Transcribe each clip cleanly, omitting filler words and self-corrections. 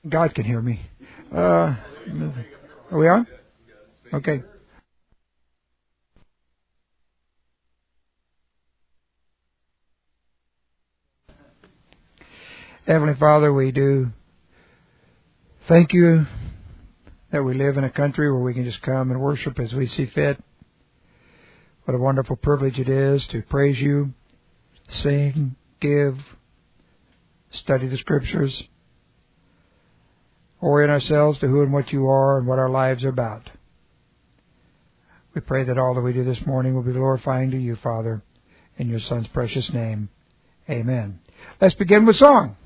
God can hear me. Are we on? Okay. Heavenly Father, we do thank you that we live in a country where we can just come and worship as we see fit. What a wonderful privilege it is to praise you, sing, give, study the Scriptures, orient ourselves to who and what you are and what our lives are about. We pray that all that we do this morning will be glorifying to you, Father, in your Son's precious name. Amen. Let's begin with song.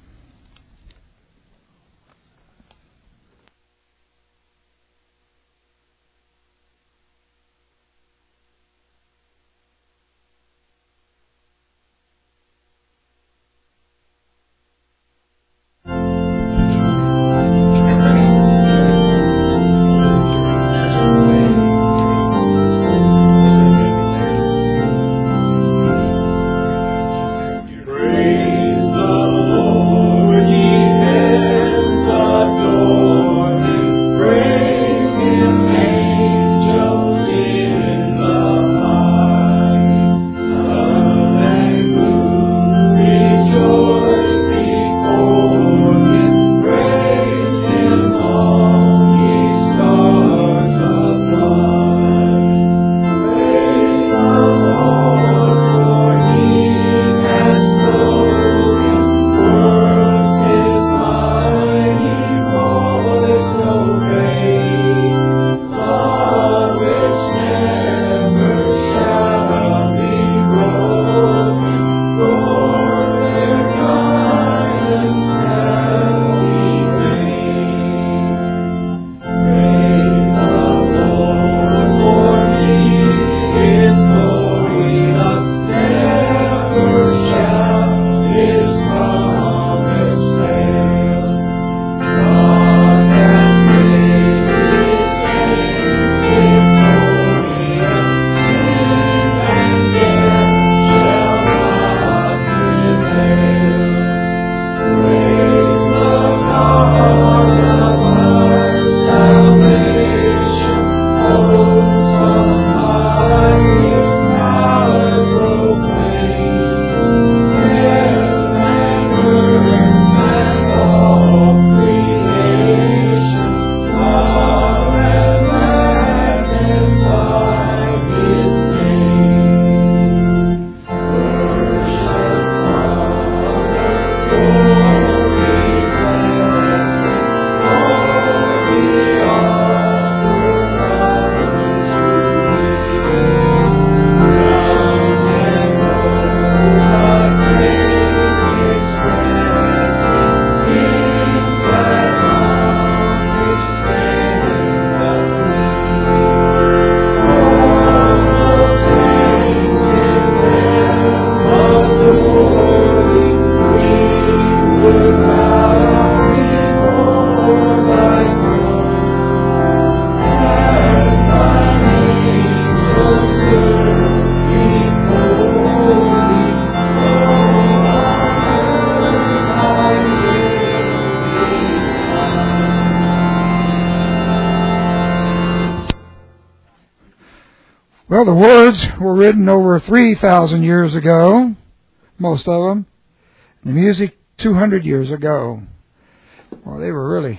Well, the words were written over 3,000 years ago, most of them. The music 200 years ago. Well, they were really...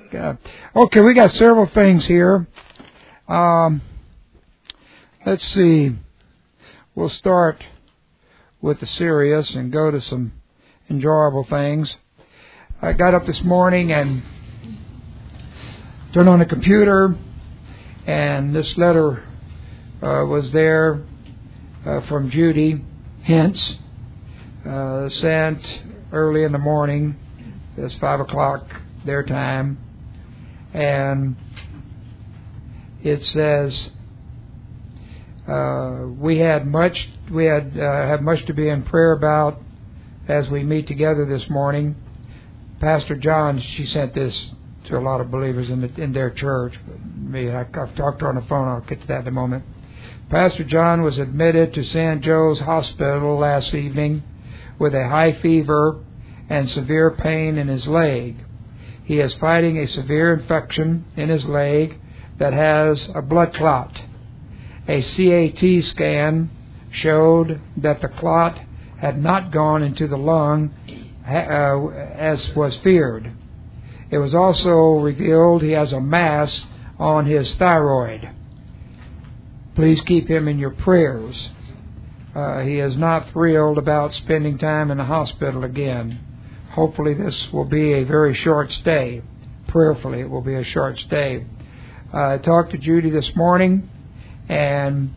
Okay, we got several things here. Let's see. We'll start with the serious and go to some enjoyable things. I got up this morning and turned on the computer, and this letter was there from Judy Hintz, sent early in the morning. It's 5 o'clock their time, and it says we have much to be in prayer about as we meet together this morning. Pastor John, she sent this to a lot of believers in their church. I've talked to her on the phone. I'll get to that in a moment. Pastor John was admitted to San Joe's Hospital last evening with a high fever and severe pain in his leg. He is fighting a severe infection in his leg that has a blood clot. A CAT scan showed that the clot had not gone into the lung as was feared. It was also revealed he has a mass on his thyroid. Please keep him in your prayers. He is not thrilled about spending time in the hospital again. Hopefully this will be a very short stay. Prayerfully it will be a short stay. I talked to Judy this morning, and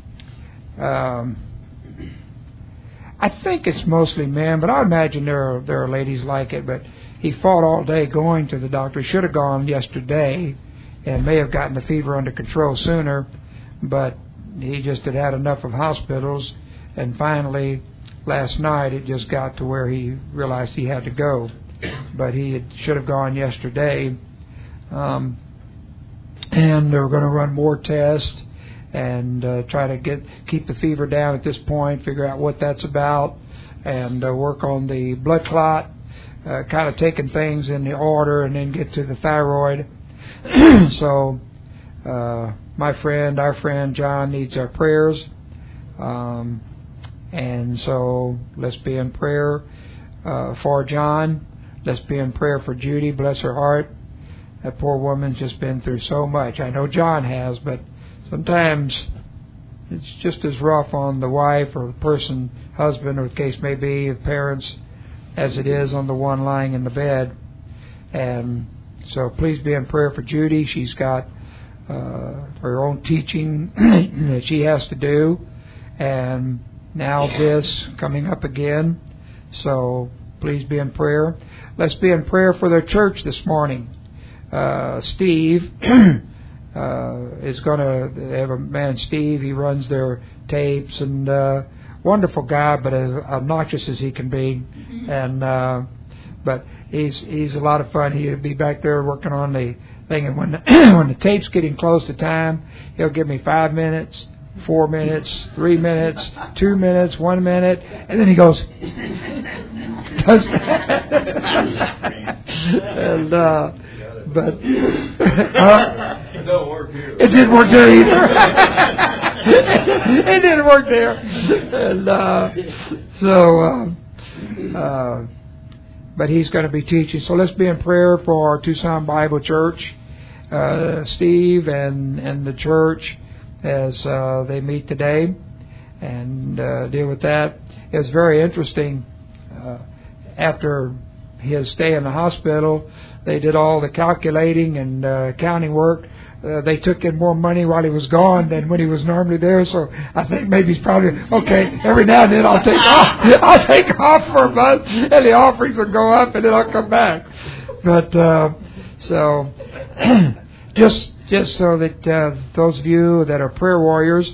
I think it's mostly men, but I imagine there are ladies like it. But he fought all day going to the doctor. He should have gone yesterday and may have gotten the fever under control sooner, but he just had enough of hospitals, and finally last night it just got to where he realized he had to go. But he should have gone yesterday, and they're going to run more tests and try to keep the fever down at this point, figure out what that's about, and work on the blood clot, kind of taking things in the order, and then get to the thyroid. So our friend John needs our prayers, and so let's be in prayer for John. Let's be in prayer for Judy. Bless her heart. That poor woman's just been through so much. I know John has, but sometimes it's just as rough on the wife or the person, husband, or the case may be, the parents, as it is on the one lying in the bed. And so please be in prayer for Judy. She's got her own teaching that she has to do, and now this coming up again. So please be in prayer. Let's be in prayer for their church this morning. Steve is going to have a man, Steve. He runs their tapes, and wonderful guy, but as obnoxious as he can be. And but he's a lot of fun. He'll be back there working on the thing, and when the tape's getting close to time, he'll give me 5 minutes, 4 minutes, 3 minutes, 2 minutes, 1 minute, and then he goes. And but it don't work here. It didn't work there either. It didn't work there. And but he's going to be teaching. So let's be in prayer for our Tucson Bible Church, Steve and the church as they meet today, and deal with that. It was very interesting. After his stay in the hospital, they did all the calculating and accounting work. They took in more money while he was gone than when he was normally there. So I think maybe he's probably okay. Every now and then I'll take off. I'll take off for a month, and the offerings will go up, and then I'll come back. But so just so that those of you that are prayer warriors,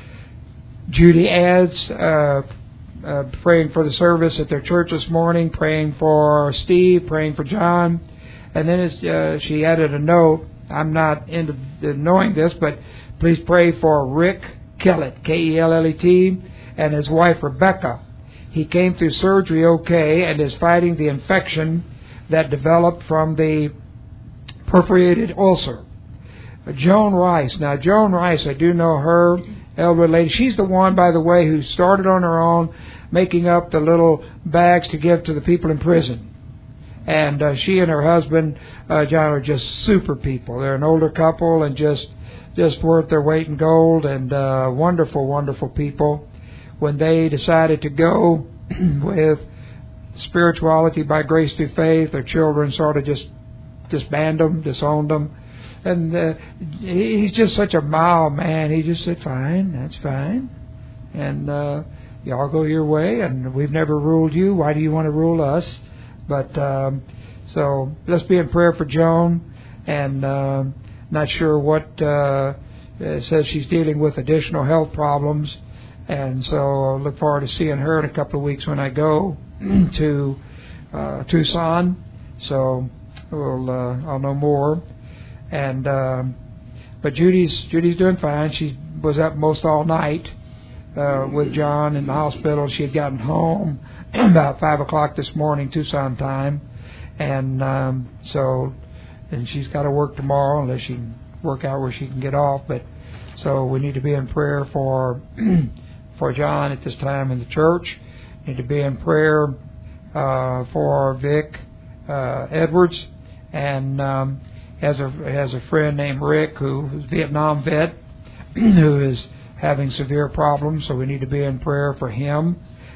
Judy adds. Praying for the service at their church this morning, praying for Steve, praying for John. And then she added a note. I'm not into knowing this, but please pray for Rick Kellett, Kellet, and his wife Rebecca. He came through surgery okay and is fighting the infection that developed from the perforated ulcer. Joan Rice. Now, Joan Rice, I do know her, elderly lady. She's the one, by the way, who started on her own, making up the little bags to give to the people in prison. And she and her husband, John, are just super people. They're an older couple and just worth their weight in gold, and wonderful, wonderful people. When they decided to go with spirituality by grace through faith, their children sort of just banned them, disowned them. And he's just such a mild man. He just said, fine, that's fine. And y'all go your way, and we've never ruled you. Why do you want to rule us? But so let's be in prayer for Joan. And not sure what it says she's dealing with additional health problems. And so I look forward to seeing her in a couple of weeks when I go to Tucson. So I'll know more. And but Judy's doing fine. She was up most all night with John in the hospital. She had gotten home about 5 o'clock this morning, Tucson time, and so and she's got to work tomorrow unless she can work out where she can get off. But so we need to be in prayer for for John at this time in the church. Need to be in prayer for Vic Edwards, and has a friend named Rick who's a Vietnam vet who is having severe problems. So we need to be in prayer for him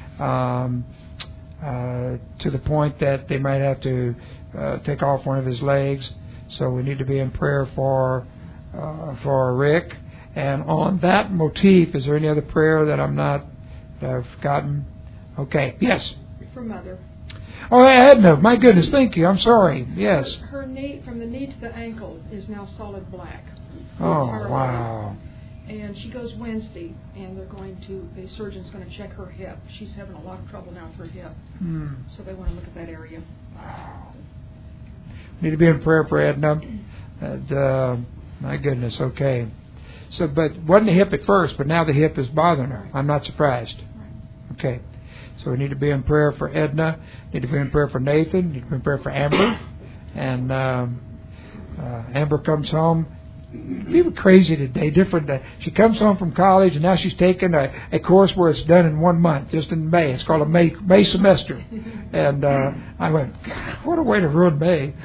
to the point that they might have to take off one of his legs. So we need to be in prayer for Rick. And on that motif, is there any other prayer that I've forgotten? Okay. Yes. For Mother. Oh, Edna. My goodness. Thank you. I'm sorry. Yes. Her knee, from the knee to the ankle, is now solid black. Oh, wow. And she goes Wednesday, and the surgeon's going to check her hip. She's having a lot of trouble now with her hip. So they want to look at that area. Wow. Need to be in prayer for Edna. And, my goodness. Okay. So, but wasn't the hip at first, but now the hip is bothering her. I'm not surprised. Okay. So we need to be in prayer for Edna. Need to be in prayer for Nathan. Need to be in prayer for Amber. And Amber comes home. People crazy today. Different. She comes home from college, and now she's taking a course where it's done in 1 month, just in May. It's called a May semester. And I went, what a way to ruin May.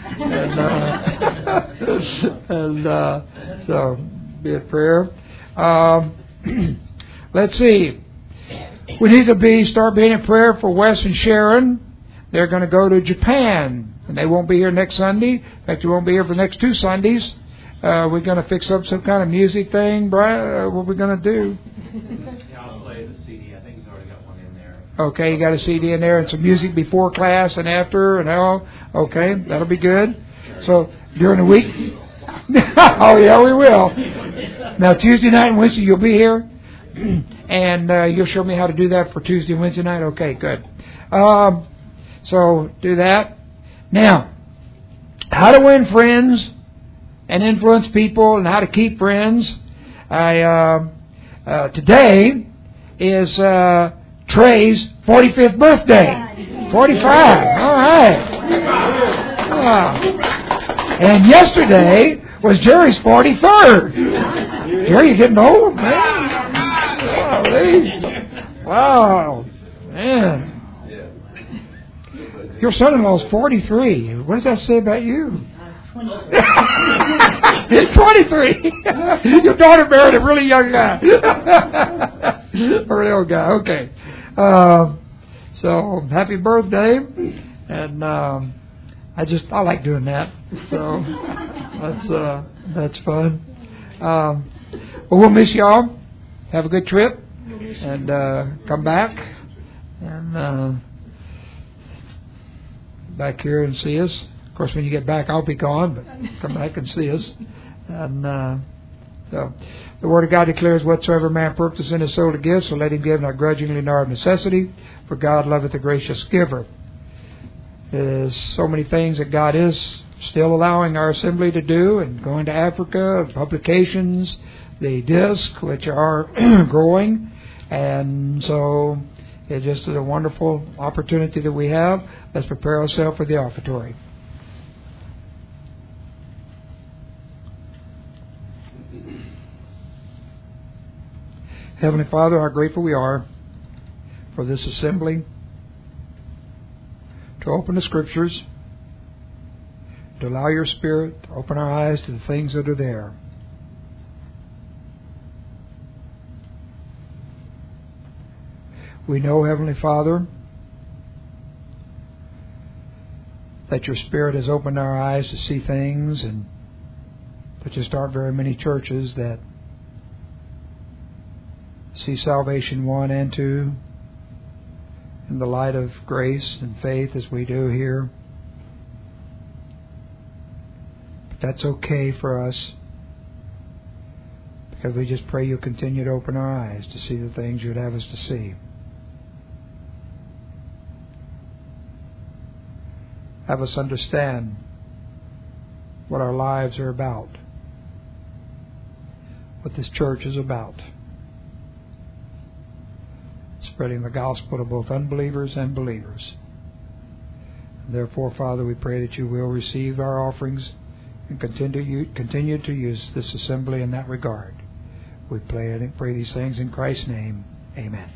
And so be in prayer. Let's see. We need to start being in prayer for Wes and Sharon. They're going to go to Japan, and they won't be here next Sunday. In fact, they won't be here for the next 2 Sundays. We're going to fix up some kind of music thing, Brian. What are we going to do? Yeah, I'll play the CD. I think he's already got one in there. Okay, you got a CD in there and some music before class and after and all. Okay, that'll be good. So during the week. Oh yeah, we will. Now Tuesday night and Wednesday you'll be here, and you'll show me how to do that for Tuesday and Wednesday night. Okay, good. So do that. Now, how to win friends and influence people, and how to keep friends. Today is Trey's 45th birthday. 45. All right. And yesterday was Jerry's 43rd. Jerry, you're getting old, man. Wow, man. Your son-in-law's 43. What does that say about you? 23. Your daughter married a really young guy. A really old guy. Okay. So happy birthday, and I like doing that. So that's fun. Well, we'll miss y'all. Have a good trip, and come back and back here and see us. Of course, when you get back, I'll be gone, but come back and see us. And so, the Word of God declares, whatsoever man purposes in his soul to give, so let him give, not grudgingly nor of necessity, for God loveth a gracious giver. There's so many things that God is still allowing our assembly to do, and going to Africa, publications, the disc, which are growing, and so it just is a wonderful opportunity that we have. Let's prepare ourselves for the offertory. Heavenly Father, how grateful we are for this assembly to open the Scriptures, to allow your Spirit to open our eyes to the things that are there. We know, Heavenly Father, that your Spirit has opened our eyes to see things, and there just aren't very many churches that see salvation 1 and 2 in the light of grace and faith as we do here. But that's okay for us, because we just pray you'll continue to open our eyes to see the things you'd have us to see. Have us understand what our lives are about, what this church is about. Spreading the gospel to both unbelievers and believers. Therefore, Father, we pray that you will receive our offerings and continue to use this assembly in that regard. We pray these things in Christ's name. Amen.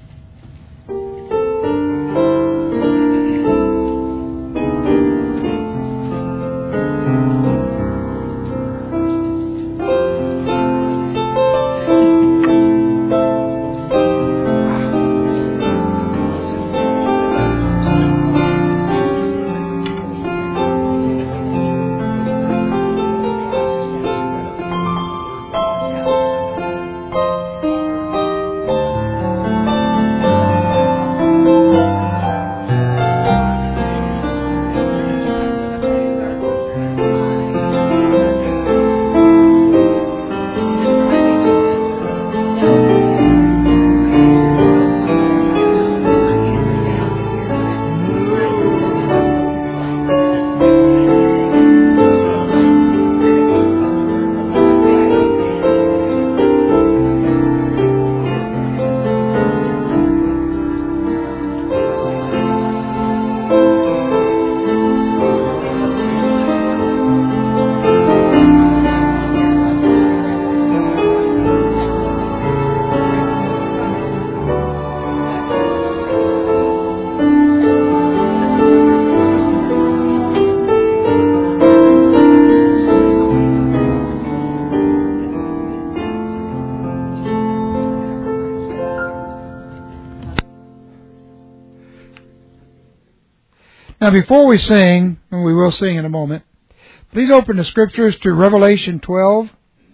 Now, before we sing, and we will sing in a moment, please open the Scriptures to Revelation 12.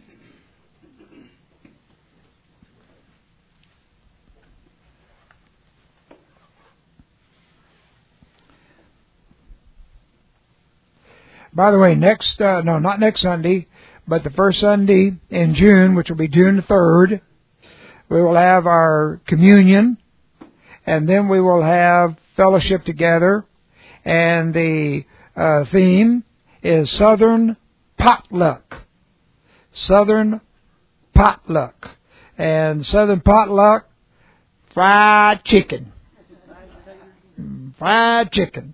By the way, not next Sunday, but the first Sunday in June, which will be June the 3rd, we will have our communion, and then we will have fellowship together. And the theme is Southern Potluck. Southern Potluck. And Southern Potluck, fried chicken. Fried chicken.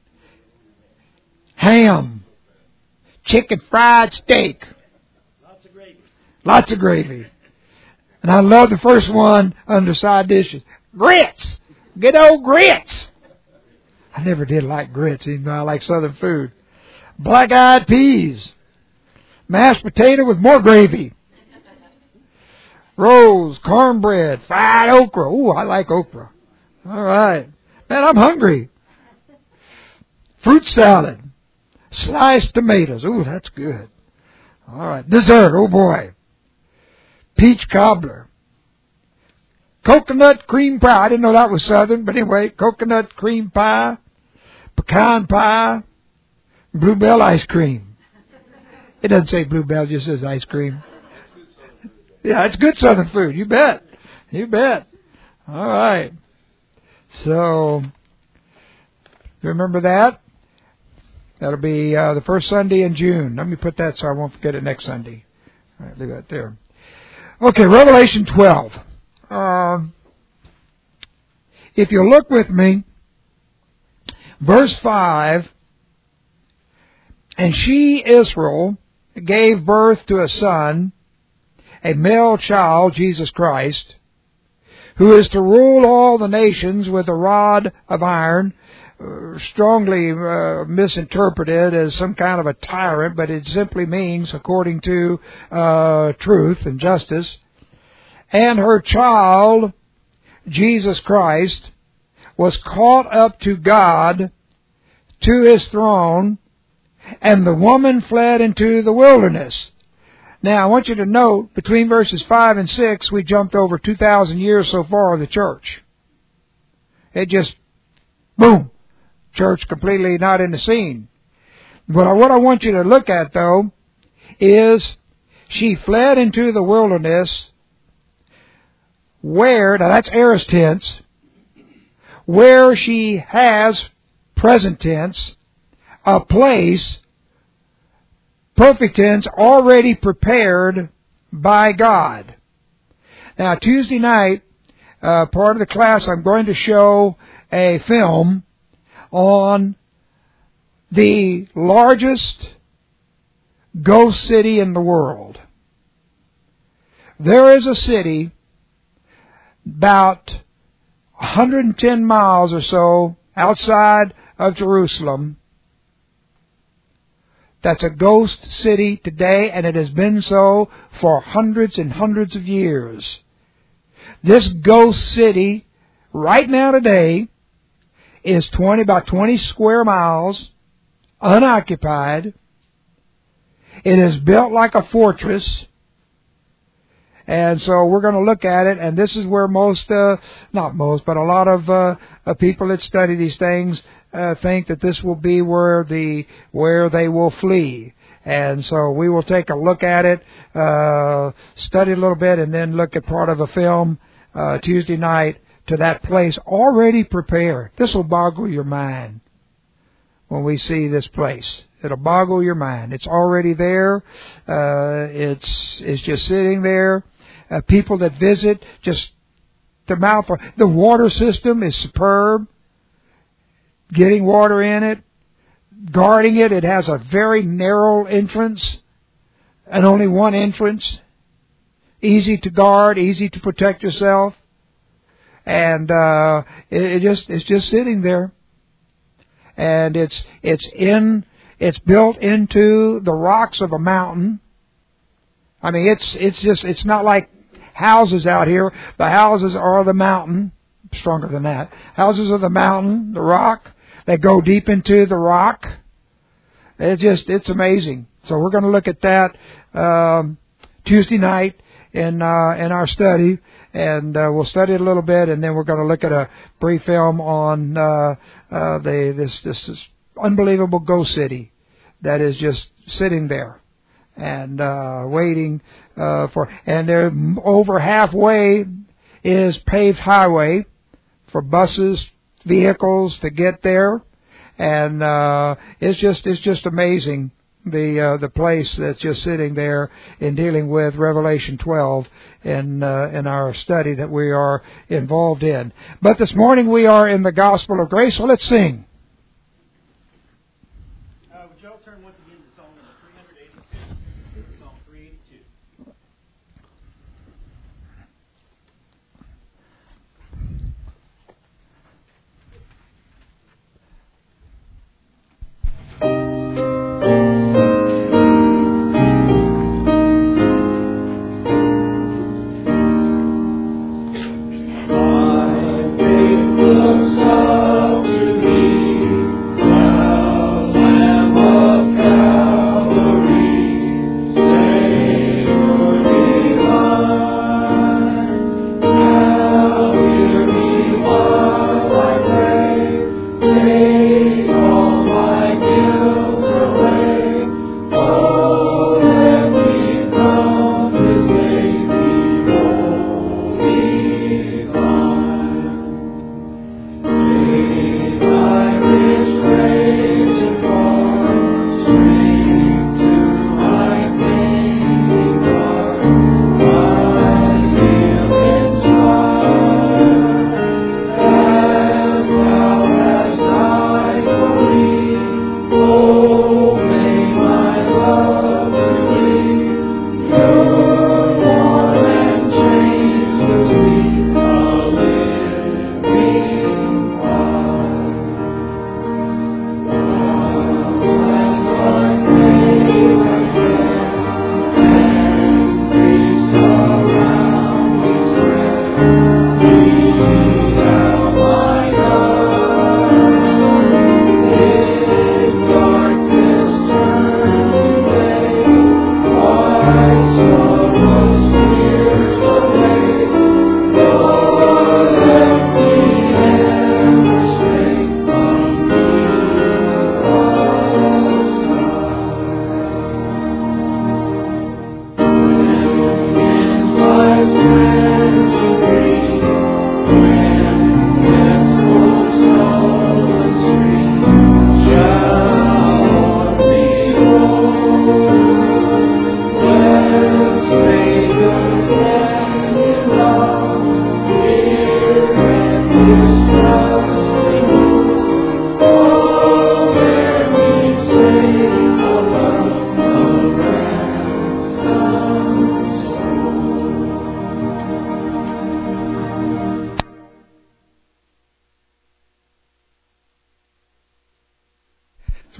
Ham. Chicken fried steak. Lots of gravy. Lots of gravy. And I love the first one under side dishes. Grits. Good old grits. I never did like grits, even though I like Southern food. Black-eyed peas. Mashed potato with more gravy. Rolls, cornbread, fried okra. Ooh, I like okra. All right. Man, I'm hungry. Fruit salad. Sliced tomatoes. Ooh, that's good. All right. Dessert. Oh, boy. Peach cobbler. Coconut cream pie. I didn't know that was Southern, but anyway, coconut cream pie. Pecan pie, Bluebell ice cream. It doesn't say Bluebell, it just says ice cream. Yeah, it's good Southern food. You bet. You bet. All right. So, remember that? That'll be the first Sunday in June. Let me put that so I won't forget it next Sunday. All right, leave that there. Okay, Revelation 12. If you look with me, verse 5, and she, Israel, gave birth to a son, a male child, Jesus Christ, who is to rule all the nations with a rod of iron, strongly misinterpreted as some kind of a tyrant, but it simply means according to truth and justice. And her child, Jesus Christ, was caught up to God, to His throne, and the woman fled into the wilderness. Now, I want you to note, between verses 5 and 6, we jumped over 2,000 years so far of the church. It just, boom, church completely not in the scene. But what I want you to look at, though, is she fled into the wilderness where, now that's aorist tense, where she has, present tense, a place, perfect tense, already prepared by God. Now, Tuesday night, part of the class, I'm going to show a film on the largest ghost city in the world. There is a city about 110 miles or so outside of Jerusalem that's a ghost city today, and it has been so for hundreds and hundreds of years. This ghost city, right now today, is about 20 square miles, unoccupied. It is built like a fortress. And so we're going to look at it, and this is where not most, but a lot of people that study these things think that this will be where they will flee. And so we will take a look at it, study a little bit, and then look at part of a film Tuesday night to that place already prepared. This will boggle your mind when we see this place. It'll boggle your mind. It's already there. It's just sitting there. People that visit, just the mouth. The water system is superb. Getting water in it, guarding it. It has a very narrow entrance, and only one entrance. Easy to guard, easy to protect yourself, and it's just sitting there. And it's built into the rocks of a mountain. I mean, it's not like houses out here. The houses are the mountain. Stronger than that. Houses are the mountain, the rock. They go deep into the rock. It's amazing. So we're going to look at that Tuesday night in our study, and we'll study it a little bit, and then we're going to look at a brief film on this unbelievable ghost city that is just sitting there and waiting for. And they're over halfway is paved highway for buses, vehicles to get there, and it's just amazing the place that's just sitting there in dealing with Revelation 12 in our study that we are involved in. But this morning we are in the Gospel of Grace, so let's sing. Would y'all turn once again to Psalm number 382? Psalm 382. Stay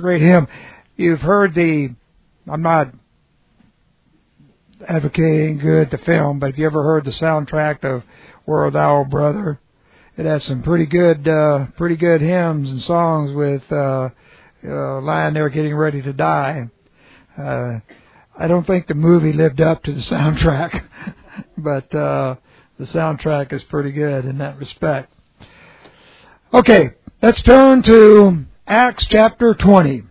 great hymn. You've heard I'm not advocating the film, but have you ever heard the soundtrack of Where Thou, O Brother? It has some pretty good hymns and songs with lying there getting ready to die. I don't think the movie lived up to the soundtrack, but the soundtrack is pretty good in that respect. Okay, let's turn to Acts chapter 20.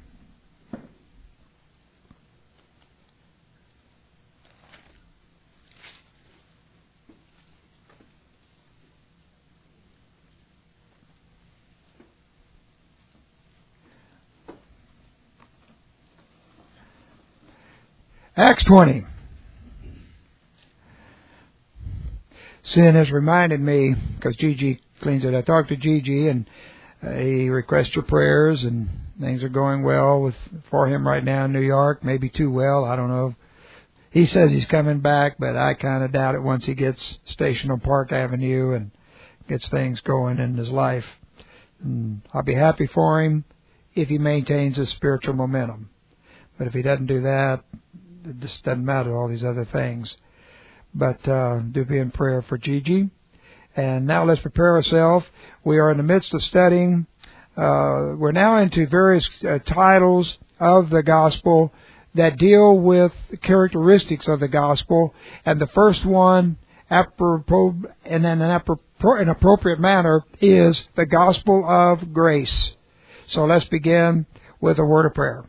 Acts 20. Sin has reminded me, because Gigi cleans it. I talked to Gigi, and he requests your prayers, and things are going well for him right now in New York. Maybe too well, I don't know. He says he's coming back, but I kind of doubt it once he gets stationed on Park Avenue and gets things going in his life. And I'll be happy for him if he maintains his spiritual momentum. But if he doesn't do that, it just doesn't matter, all these other things. But do be in prayer for Gigi. And now let's prepare ourselves. We are in the midst of studying. We're now into various titles of the gospel that deal with the characteristics of the gospel. And the first one, apropos, and in an appropriate manner, is the gospel of grace. So let's begin with a word of prayer.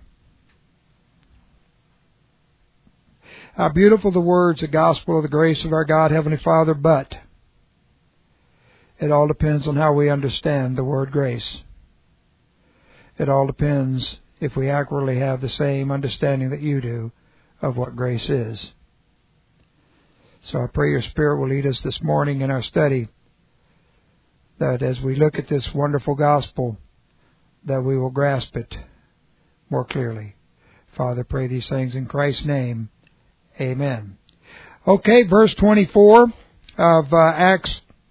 How beautiful the words, the gospel of the grace of our God, Heavenly Father, but it all depends on how we understand the word grace. It all depends if we accurately have the same understanding that you do of what grace is. So I pray your Spirit will lead us this morning in our study, that as we look at this wonderful gospel, that we will grasp it more clearly. Father, pray these things in Christ's name. Amen. Okay, verse 24 of Acts.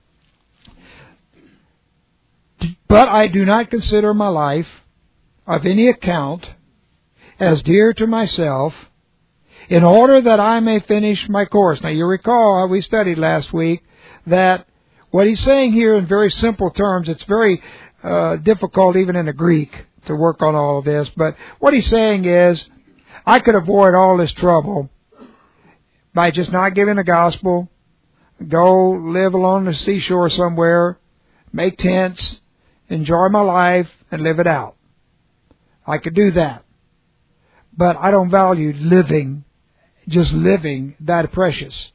But I do not consider my life of any account as dear to myself, in order that I may finish my course. Now you recall how we studied last week that what he's saying here in very simple terms, it's very difficult even in the Greek to work on all of this, but what he's saying is, I could avoid all this trouble by just not giving the gospel, go live along the seashore somewhere, make tents, enjoy my life, and live it out. I could do that. But I don't value just living that precious.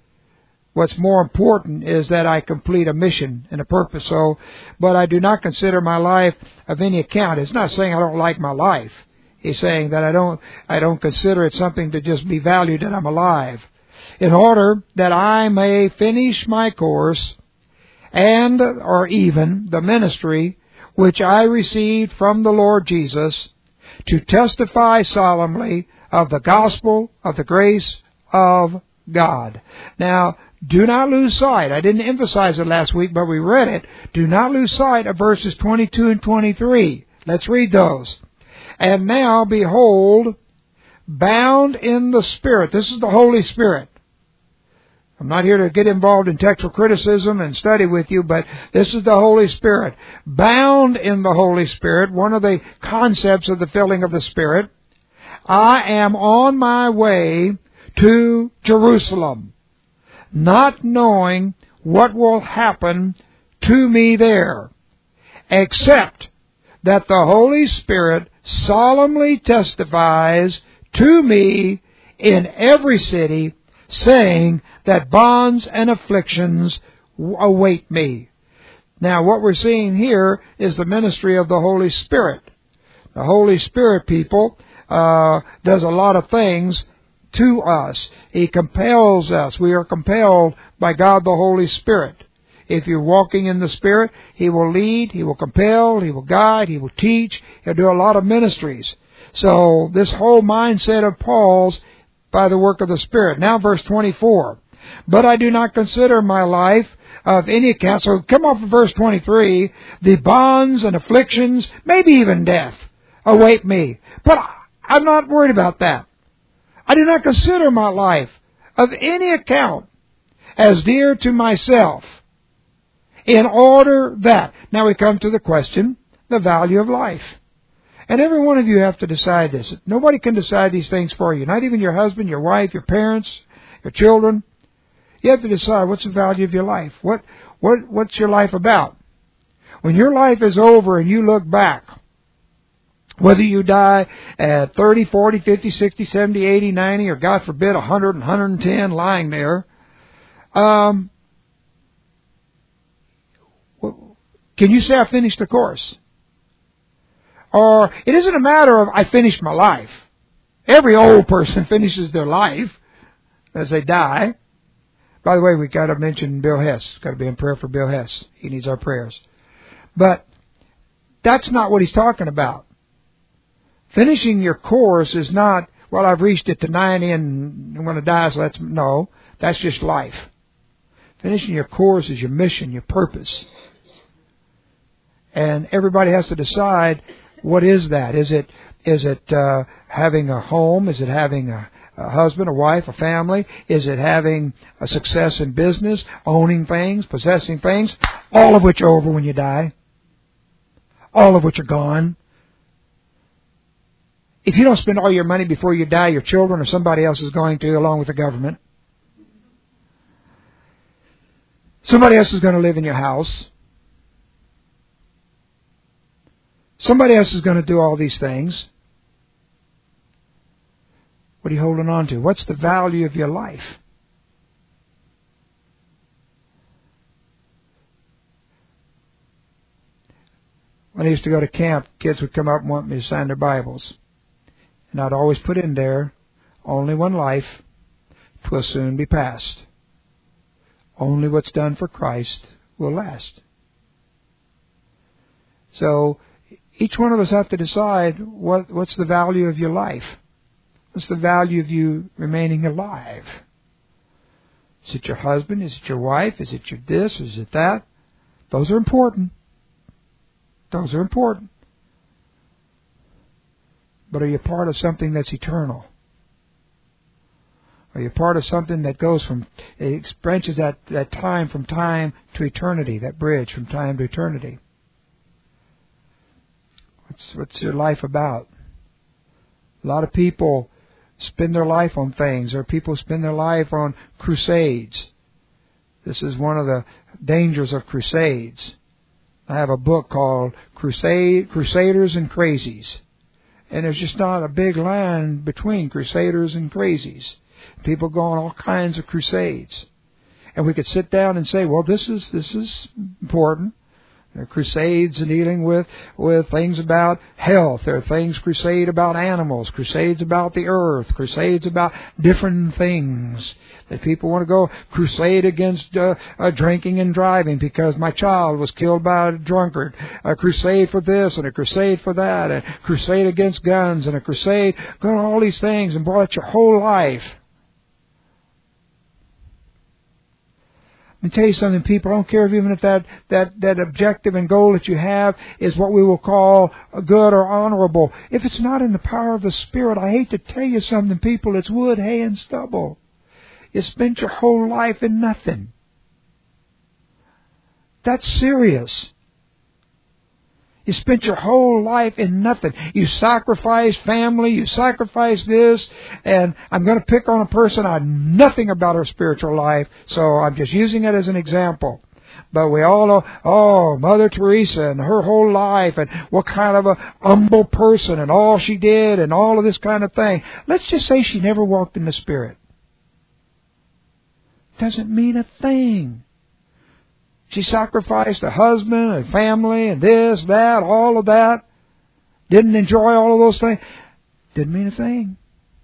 What's more important is that I complete a mission and a purpose. So, but I do not consider my life of any account. It's not saying I don't like my life. He's saying that I don't consider it something to just be valued that I'm alive. In order that I may finish my course and or even the ministry which I received from the Lord Jesus, to testify solemnly of the gospel of the grace of God. Now, do not lose sight. I didn't emphasize it last week, but we read it. Do not lose sight of verses 22 and 23. Let's read those. And now, behold, bound in the Spirit. This is the Holy Spirit. I'm not here to get involved in textual criticism and study with you, but this is the Holy Spirit. Bound in the Holy Spirit, one of the concepts of the filling of the Spirit, I am on my way to Jerusalem, not knowing what will happen to me there, except that the Holy Spirit solemnly testifies to me in every city, saying that bonds and afflictions await me. Now, what we're seeing here is the ministry of the Holy Spirit. The Holy Spirit, people, does a lot of things to us. He compels us. We are compelled by God the Holy Spirit. If you're walking in the Spirit, He will lead, He will compel, He will guide, He will teach. He'll do a lot of ministries. So this whole mindset of Paul's by the work of the Spirit. Now verse 24. But I do not consider my life of any account. So come off of verse 23. The bonds and afflictions, maybe even death. await me. But I'm not worried about that. I do not consider my life of any account as dear to myself, in order that. Now we come to the question, the value of life. And every one of you have to decide this. Nobody can decide these things for you. Not even your husband, your wife, your parents, your children. You have to decide what's the value of your life. What's your life about? When your life is over and you look back, whether you die at 30, 40, 50, 60, 70, 80, 90, or God forbid 100 and 110 lying there, can you say I finished the course? Or it isn't a matter of I finished my life. Every old person finishes their life as they die. By the way, we've got to mention Bill Hess. Got to be in prayer for Bill Hess. He needs our prayers. But that's not what he's talking about. Finishing your course is not, well, I've reached it to 90 and I'm going to die, so that's just life. Finishing your course is your mission, your purpose. And everybody has to decide, what is that? Is it having a home? Is it having a husband, a wife, a family? Is it having a success in business, owning things, possessing things, all of which are over when you die? All of which are gone. If you don't spend all your money before you die, your children or somebody else is going to, along with the government. Somebody else is going to live in your house. Somebody else is going to do all these things. What are you holding on to? What's the value of your life? When I used to go to camp, kids would come up and want me to sign their Bibles. And I'd always put in there, only one life, 'twill soon be past. Only what's done for Christ will last. So each one of us have to decide what's the value of your life. What's the value of you remaining alive? Is it your husband? Is it your wife? Is it your this? Is it that? Those are important. Those are important. But are you part of something that's eternal? Are you part of something that goes from, it branches that time from time to eternity, that bridge from time to eternity? What's your life about? A lot of people spend their life on things, or people spend their life on crusades. This is one of the dangers of crusades. I have a book called Crusaders and Crazies. And there's just not a big line between crusaders and crazies. People go on all kinds of crusades. And we could sit down and say, well, this is important. There are crusades dealing with things about health. There are things crusade about animals, crusades about the earth, crusades about different things. That people want to go crusade against drinking and driving because my child was killed by a drunkard. A crusade for this and a crusade for that. A crusade against guns and a crusade. Going all these things, and boy, that's your whole life. Let me tell you something, people. I don't care even if that objective and goal that you have is what we will call good or honorable. If it's not in the power of the Spirit, I hate to tell you something, people. It's wood, hay, and stubble. You spent your whole life in nothing. That's serious. You spent your whole life in nothing. You sacrificed family, you sacrificed this, and I'm going to pick on a person I know nothing about her spiritual life, so I'm just using it as an example. But we all know, Mother Teresa and her whole life, and what kind of a humble person, and all she did, and all of this kind of thing. Let's just say she never walked in the Spirit. Doesn't mean a thing. She sacrificed a husband and family and this, that, all of that. Didn't enjoy all of those things. Didn't mean a thing.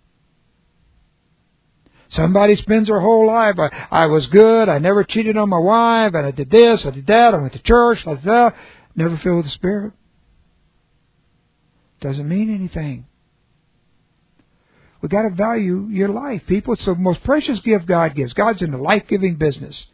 Somebody spends their whole life, I was good, I never cheated on my wife, and I did this, I did that, I went to church, I did that. Never filled with the Spirit. Doesn't mean anything. We've got to value your life, people. It's the most precious gift God gives. God's in the life-giving business.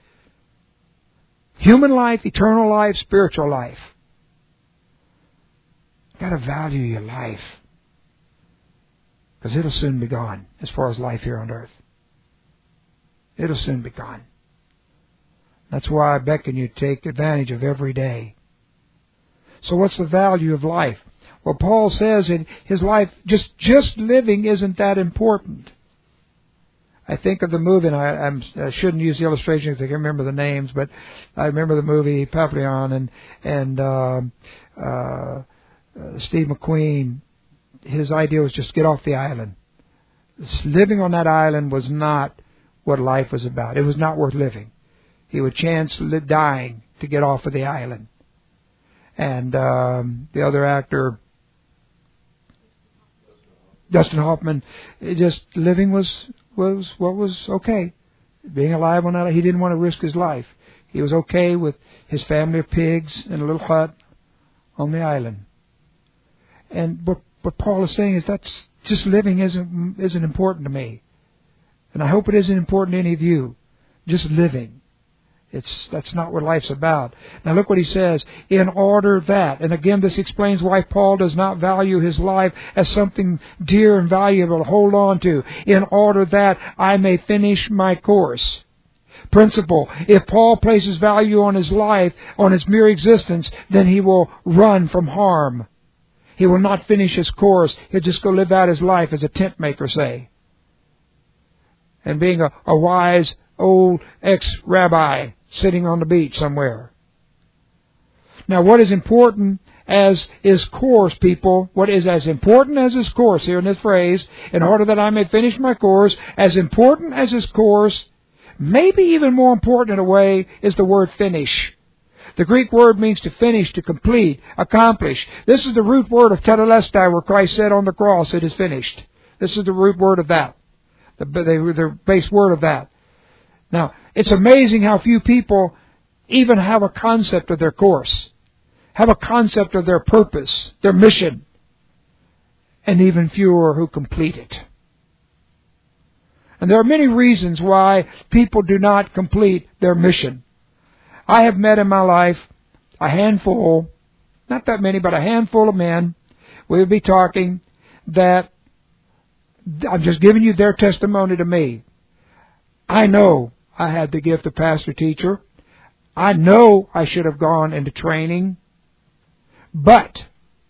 Human life, eternal life, spiritual life. Got to value your life. Because it'll soon be gone as far as life here on earth. It'll soon be gone. That's why I beckon you to take advantage of every day. So what's the value of life? Well, Paul says in his life, just living isn't that important. I think of the movie, and I shouldn't use the illustrations because I can't remember the names, but I remember the movie Papillon and Steve McQueen. His idea was just get off the island. Living on that island was not what life was about. It was not worth living. He would chance dying to get off of the island. And the other actor, Dustin Hoffman, just living was what was okay. Being alive on that island, he didn't want to risk his life. He was okay with his family of pigs in a little hut on the island. And what Paul is saying is that's just living isn't important to me. And I hope it isn't important to any of you. Just living. That's not what life's about. Now look what he says. In order that, and again this explains why Paul does not value his life as something dear and valuable to hold on to. In order that I may finish my course. Principle. If Paul places value on his life, on his mere existence, then he will run from harm. He will not finish his course. He'll just go live out his life as a tent maker, say. And being a wise old ex-rabbi sitting on the beach somewhere. Now, what is important as his course, people, what is as important as his course here in this phrase, in order that I may finish my course, as important as his course, maybe even more important in a way, is the word finish. The Greek word means to finish, to complete, accomplish. This is the root word of tetelestai, where Christ said on the cross, it is finished. This is the root word of that. The base word of that. Now, it's amazing how few people even have a concept of their course, have a concept of their purpose, their mission, and even fewer who complete it. And there are many reasons why people do not complete their mission. I have met in my life a handful, not that many, but a handful of men. We would be talking that I'm just giving you their testimony to me. I know I had the gift of pastor-teacher. I know I should have gone into training. But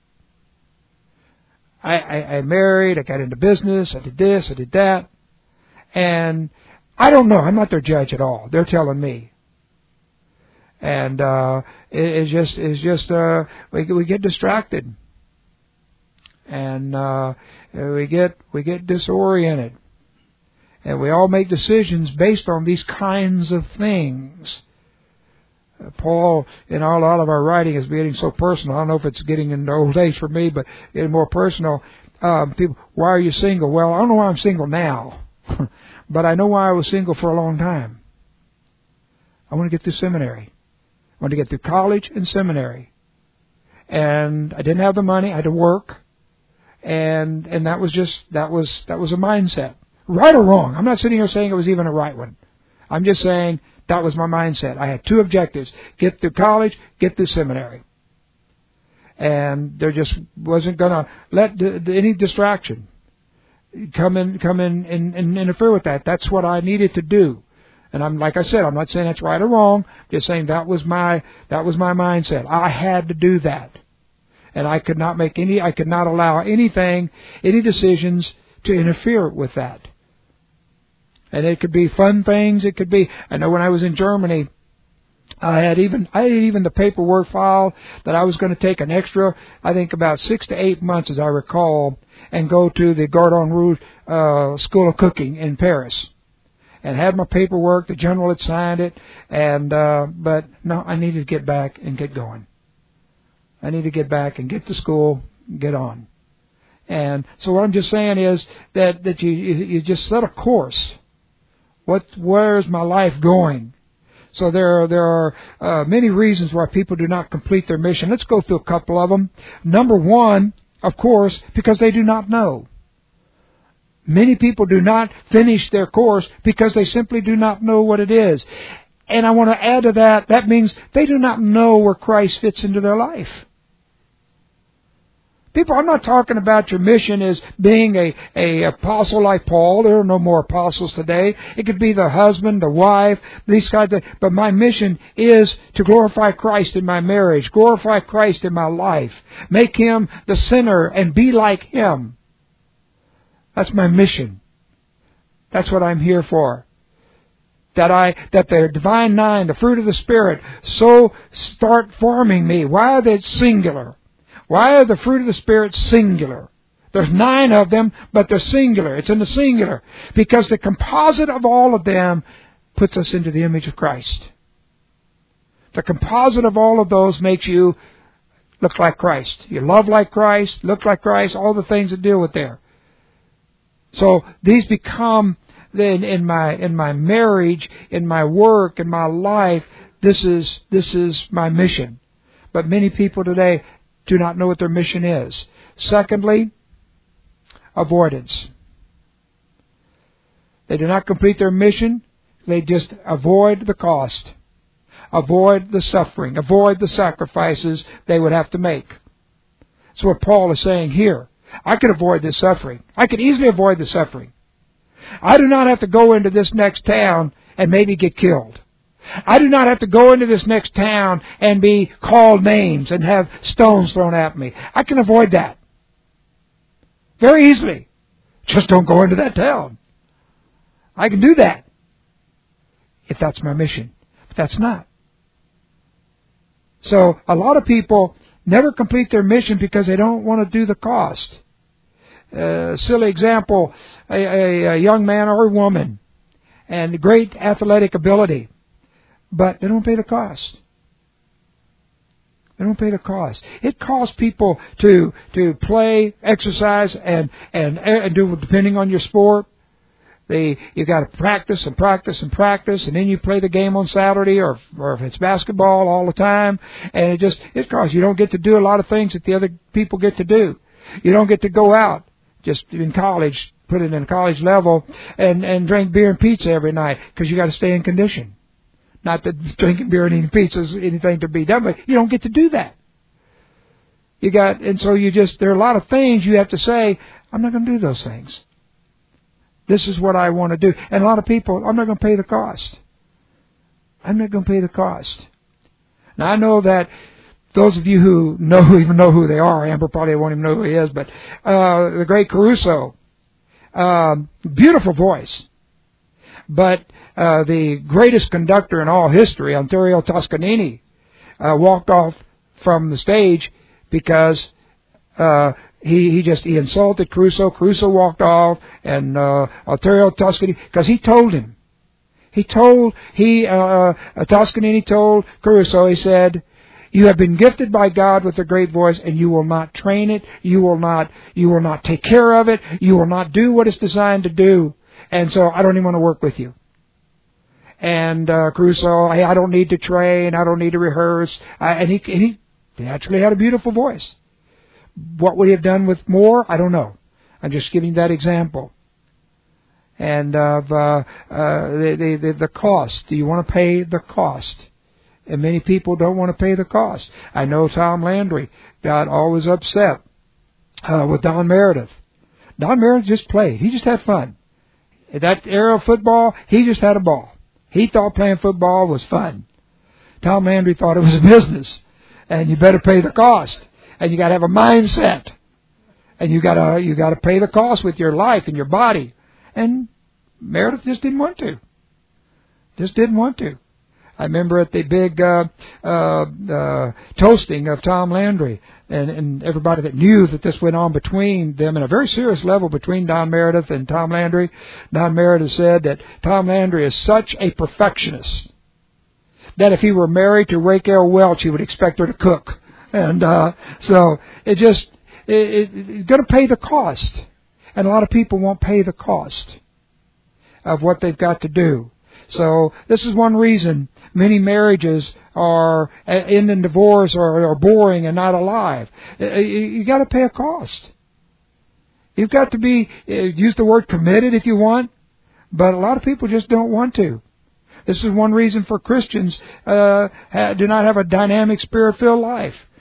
I married, I got into business, I did this, I did that. And I don't know. I'm not their judge at all. They're telling me. And we get distracted. And we get disoriented. And we all make decisions based on these kinds of things. Paul, in a lot of our writing, is getting so personal. I don't know if it's getting into old age for me, but getting more personal. People, why are you single? Well, I don't know why I'm single now. But I know why I was single for a long time. I want to get through seminary. I want to get through college and seminary. And I didn't have the money. I had to work. And that was a mindset. Right or wrong. I'm not sitting here saying it was even a right one. I'm just saying that was my mindset. I had two objectives. Get through college, get through seminary. And there just wasn't going to let any distraction come in and interfere with that. That's what I needed to do. And I'm, like I said, I'm not saying that's right or wrong. Just saying that was my mindset. I had to do that. And I could not allow any decisions to interfere with that. And it could be fun things. It could be, I know when I was in Germany, I had even the paperwork filed that I was going to take an extra, I think about 6 to 8 months, as I recall, and go to the Cordon Rouge School of Cooking in Paris. And had my paperwork, the general had signed it, and but no, I needed to get back and get going. I need to get back and get to school, get on. And so what I'm just saying is that you just set a course. Where's my life going? So there are many reasons why people do not complete their mission. Let's go through a couple of them. Number one, of course, because they do not know. Many people do not finish their course because they simply do not know what it is. And I want to add to that means they do not know where Christ fits into their life. People, I'm not talking about your mission as being a apostle like Paul. There are no more apostles today. It could be the husband, the wife, these kinds of... But my mission is to glorify Christ in my marriage, glorify Christ in my life, make Him the center and be like Him. That's my mission. That's what I'm here for. That the divine nine, the fruit of the Spirit, so start forming me. Why are they singular? Why are the fruit of the Spirit singular? There's 9 of them, but they're singular. It's in the singular. Because the composite of all of them puts us into the image of Christ. The composite of all of those makes you look like Christ. You love like Christ, look like Christ, all the things that deal with there. So these become, then in my marriage, in my work, in my life, this is my mission. But many people today do not know what their mission is. Secondly, avoidance. They do not complete their mission. They just avoid the cost, avoid the suffering, avoid the sacrifices they would have to make. That's what Paul is saying here. I could avoid this suffering. I could easily avoid the suffering. I do not have to go into this next town and maybe get killed. I do not have to go into this next town and be called names and have stones thrown at me. I can avoid that very easily. Just don't go into that town. I can do that if that's my mission. But that's not. So a lot of people never complete their mission because they don't want to do the cost. Silly example, a young man or a woman and great athletic ability, but they don't pay the cost. They don't pay the cost. It costs people to play, exercise, and do, depending on your sport. You got to practice and practice and practice, and then you play the game on Saturday, or if it's basketball all the time, and it costs. You don't get to do a lot of things that the other people get to do. You don't get to go out just in college, put it in college level, and drink beer and pizza every night because you got to stay in condition. Not that drinking beer and eating pizza is anything to be done, but you don't get to do that. There are a lot of things you have to say, I'm not going to do those things. This is what I want to do. And a lot of people, I'm not going to pay the cost. I'm not going to pay the cost. Now, I know that those of you who even know who they are, Amber probably won't even know who he is, but the great Caruso, beautiful voice. But the greatest conductor in all history, Ontario Toscanini, walked off from the stage because he insulted Caruso. Caruso walked off, and Ontario Toscanini, because he told him. Toscanini told Caruso, he said, you have been gifted by God with a great voice, and you will not train it. You will not take care of it. You will not do what it's designed to do. And so I don't even want to work with you. And Caruso, I don't need to train. I don't need to rehearse. And he naturally had a beautiful voice. What would he have done with more? I don't know. I'm just giving that example. And the cost. Do you want to pay the cost? And many people don't want to pay the cost. I know Tom Landry got always upset with Don Meredith. Don Meredith just played. He just had fun. At that era of football, he just had a ball. He thought playing football was fun. Tom Landry thought it was a business. And you better pay the cost. And you got to have a mindset. And you got to pay the cost with your life and your body. And Meredith just didn't want to. Just didn't want to. I remember at the big toasting of Tom Landry, and everybody that knew that this went on between them in a very serious level between Don Meredith and Tom Landry. Don Meredith said that Tom Landry is such a perfectionist that if he were married to Raquel Welch, he would expect her to cook. And so it's going to pay the cost. And a lot of people won't pay the cost of what they've got to do. So this is one reason many marriages are in divorce or are boring and not alive. You got to pay a cost. You've got to be, use the word committed if you want, but a lot of people just don't want to. This is one reason for Christians do not have a dynamic, spirit-filled life.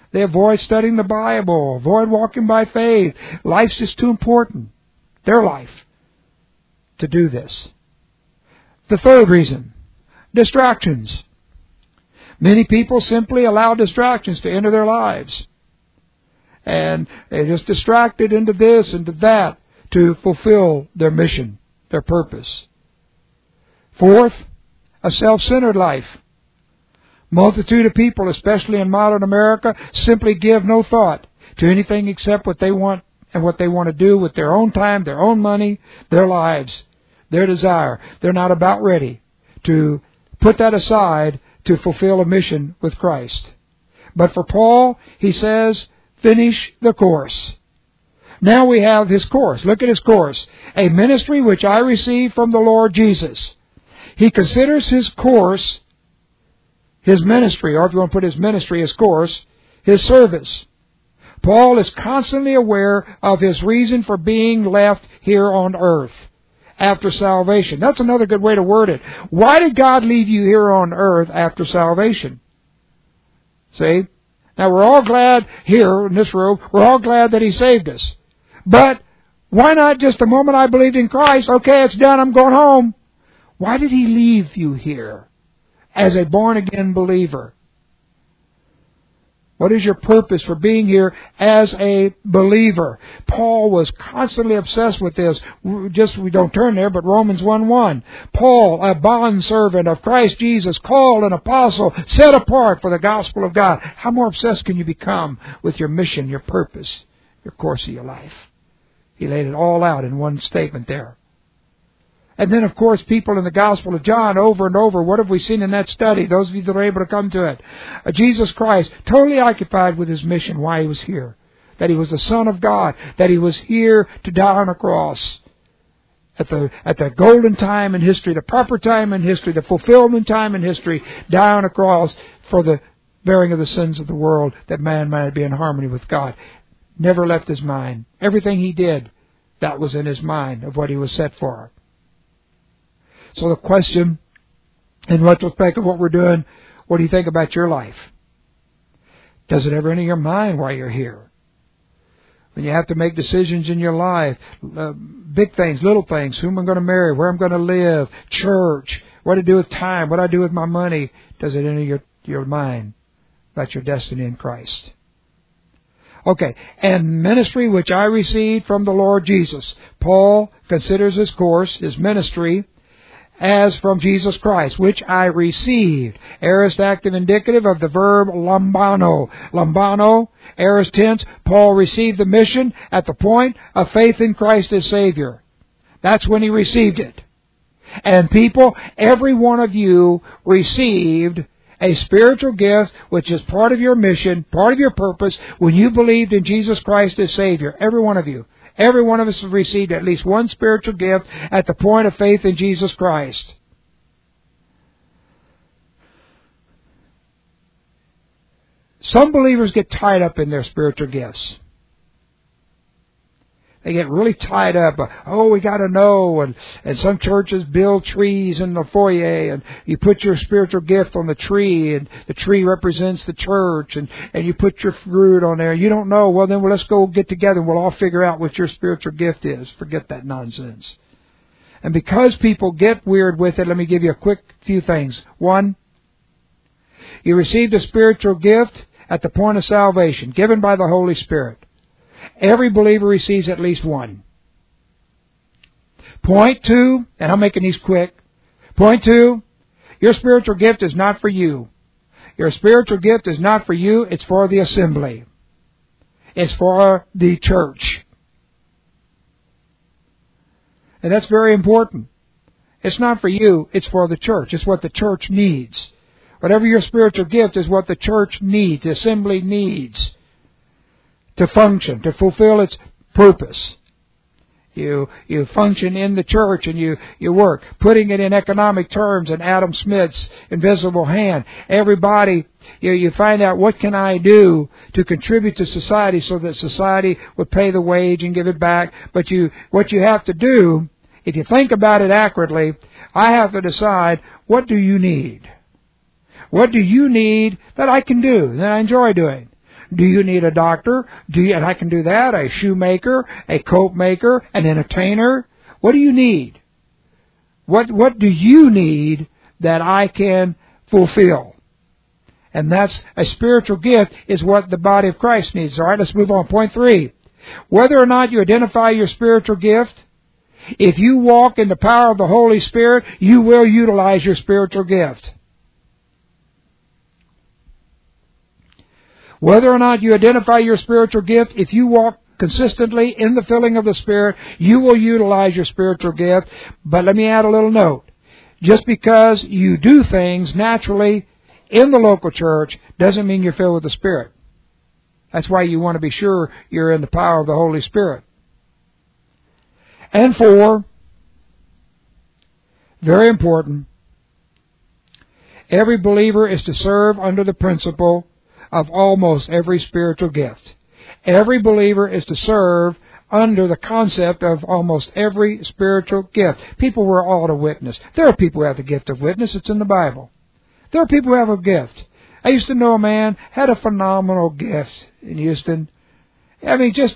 They avoid studying the Bible, avoid walking by faith. Life's just too important, their life, to do this. The third reason, distractions. Many people simply allow distractions to enter their lives. And they're just distracted into this, into that, to fulfill their mission, their purpose. Fourth, a self-centered life. Multitude of people, especially in modern America, simply give no thought to anything except what they want and what they want to do with their own time, their own money, their lives, their desire. They're not about ready to put that aside to fulfill a mission with Christ. But for Paul, he says, finish the course. Now we have his course. Look at his course. A ministry which I received from the Lord Jesus. He considers his course, his ministry, or if you want to put his ministry, his course, his service. Paul is constantly aware of his reason for being left here on earth after salvation. That's another good way to word it. Why did God leave you here on earth after salvation? See? Now we're all glad here in this room, we're all glad that He saved us. But why not just the moment I believed in Christ, okay, it's done, I'm going home. Why did He leave you here as a born-again believer? What is your purpose for being here as a believer? Paul was constantly obsessed with this. We don't turn there, but Romans 1:1. Paul, a bondservant of Christ Jesus, called an apostle, set apart for the gospel of God. How more obsessed can you become with your mission, your purpose, your course of your life? He laid it all out in one statement there. And then, of course, people in the Gospel of John, over and over, what have we seen in that study? Those of you that are able to come to it. Jesus Christ, totally occupied with His mission, why He was here. That He was the Son of God. That He was here to die on a cross. At the golden time in history, the proper time in history, the fulfillment time in history, die on a cross for the bearing of the sins of the world, that man might be in harmony with God. Never left His mind. Everything He did, that was in His mind of what He was set for. So the question, in retrospect of what we're doing, what do you think about your life? Does it ever enter your mind while you're here? When you have to make decisions in your life, big things, little things, who am I going to marry, where I'm going to live, church, what to do with time, what do I do with my money, does it enter your mind about your destiny in Christ? Okay, and ministry which I received from the Lord Jesus. Paul considers his course, his ministry, as from Jesus Christ, which I received. Aorist active indicative of the verb lambano. Lambano, aorist tense, Paul received the mission at the point of faith in Christ as Savior. That's when he received it. And people, every one of you received a spiritual gift which is part of your mission, part of your purpose, when you believed in Jesus Christ as Savior. Every one of you. Every one of us has received at least one spiritual gift at the point of faith in Jesus Christ. Some believers get tied up in their spiritual gifts. They get really tied up. Oh, we got to know. And some churches build trees in the foyer, and you put your spiritual gift on the tree, and the tree represents the church, and you put your fruit on there. You don't know. Well, then let's go get together, and we'll all figure out what your spiritual gift is. Forget that nonsense. And because people get weird with it, let me give you a quick few things. One, you received a spiritual gift at the point of salvation, given by the Holy Spirit. Every believer receives at least one. Point two, and I'm making these quick. Point two, your spiritual gift is not for you. Your spiritual gift is not for you, it's for the assembly. It's for the church. And that's very important. It's not for you, it's for the church. It's what the church needs. Whatever your spiritual gift is what the church needs, the assembly needs to function, to fulfill its purpose. You function in the church and you work. Putting it in economic terms in Adam Smith's invisible hand. Everybody, you find out what can I do to contribute to society so that society would pay the wage and give it back. But what you have to do, if you think about it accurately, I have to decide, what do you need? What do you need that I can do, that I enjoy doing? Do you need a doctor? And I can do that. A shoemaker, a coat maker, an entertainer. What do you need? What do you need that I can fulfill? And that's a spiritual gift is what the body of Christ needs. All right, let's move on. Point 3. Whether or not you identify your spiritual gift, if you walk in the power of the Holy Spirit, you will utilize your spiritual gift. Whether or not you identify your spiritual gift, if you walk consistently in the filling of the Spirit, you will utilize your spiritual gift. But let me add a little note. Just because you do things naturally in the local church doesn't mean you're filled with the Spirit. That's why you want to be sure you're in the power of the Holy Spirit. And 4, very important, every believer is to serve under the principle of almost every spiritual gift. Every believer is to serve under the concept of almost every spiritual gift. People were all to witness. There are people who have the gift of witness. It's in the Bible. There are people who have a gift. I used to know a man had a phenomenal gift in Houston. I mean, just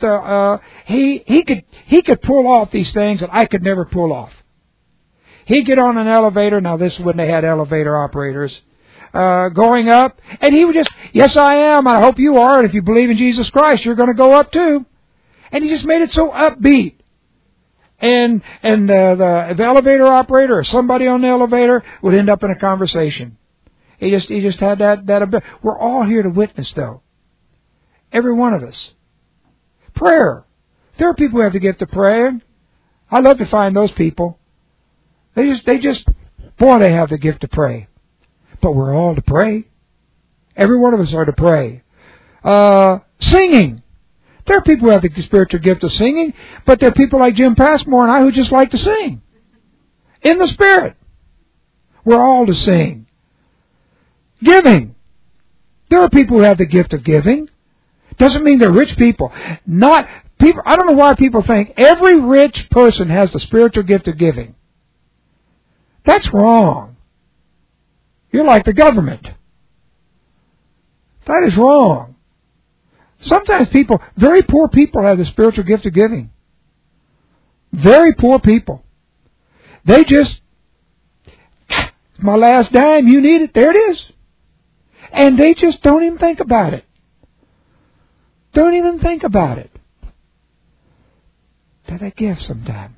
he could pull off these things that I could never pull off. He'd get on an elevator. Now, this is when they had elevator operators. Going up, and he would just, yes, I am, I hope you are, and if you believe in Jesus Christ, you're going to go up too. And he just made it so upbeat. And the elevator operator or somebody on the elevator would end up in a conversation. He just had that. We're all here to witness, though. Every one of us. Prayer. There are people who have the gift of praying. I love to find those people. They have the gift to pray. But we're all to pray. Every one of us are to pray. Singing. There are people who have the spiritual gift of singing, but there are people like Jim Passmore and I who just like to sing. In the Spirit. We're all to sing. Giving. There are people who have the gift of giving. Doesn't mean they're rich people. I don't know why people think every rich person has the spiritual gift of giving. That's wrong. You're like the government. That is wrong. Sometimes very poor people have the spiritual gift of giving. Very poor people. They just, my last dime, you need it, there it is. And they just don't even think about it. Don't even think about it. That I give sometime.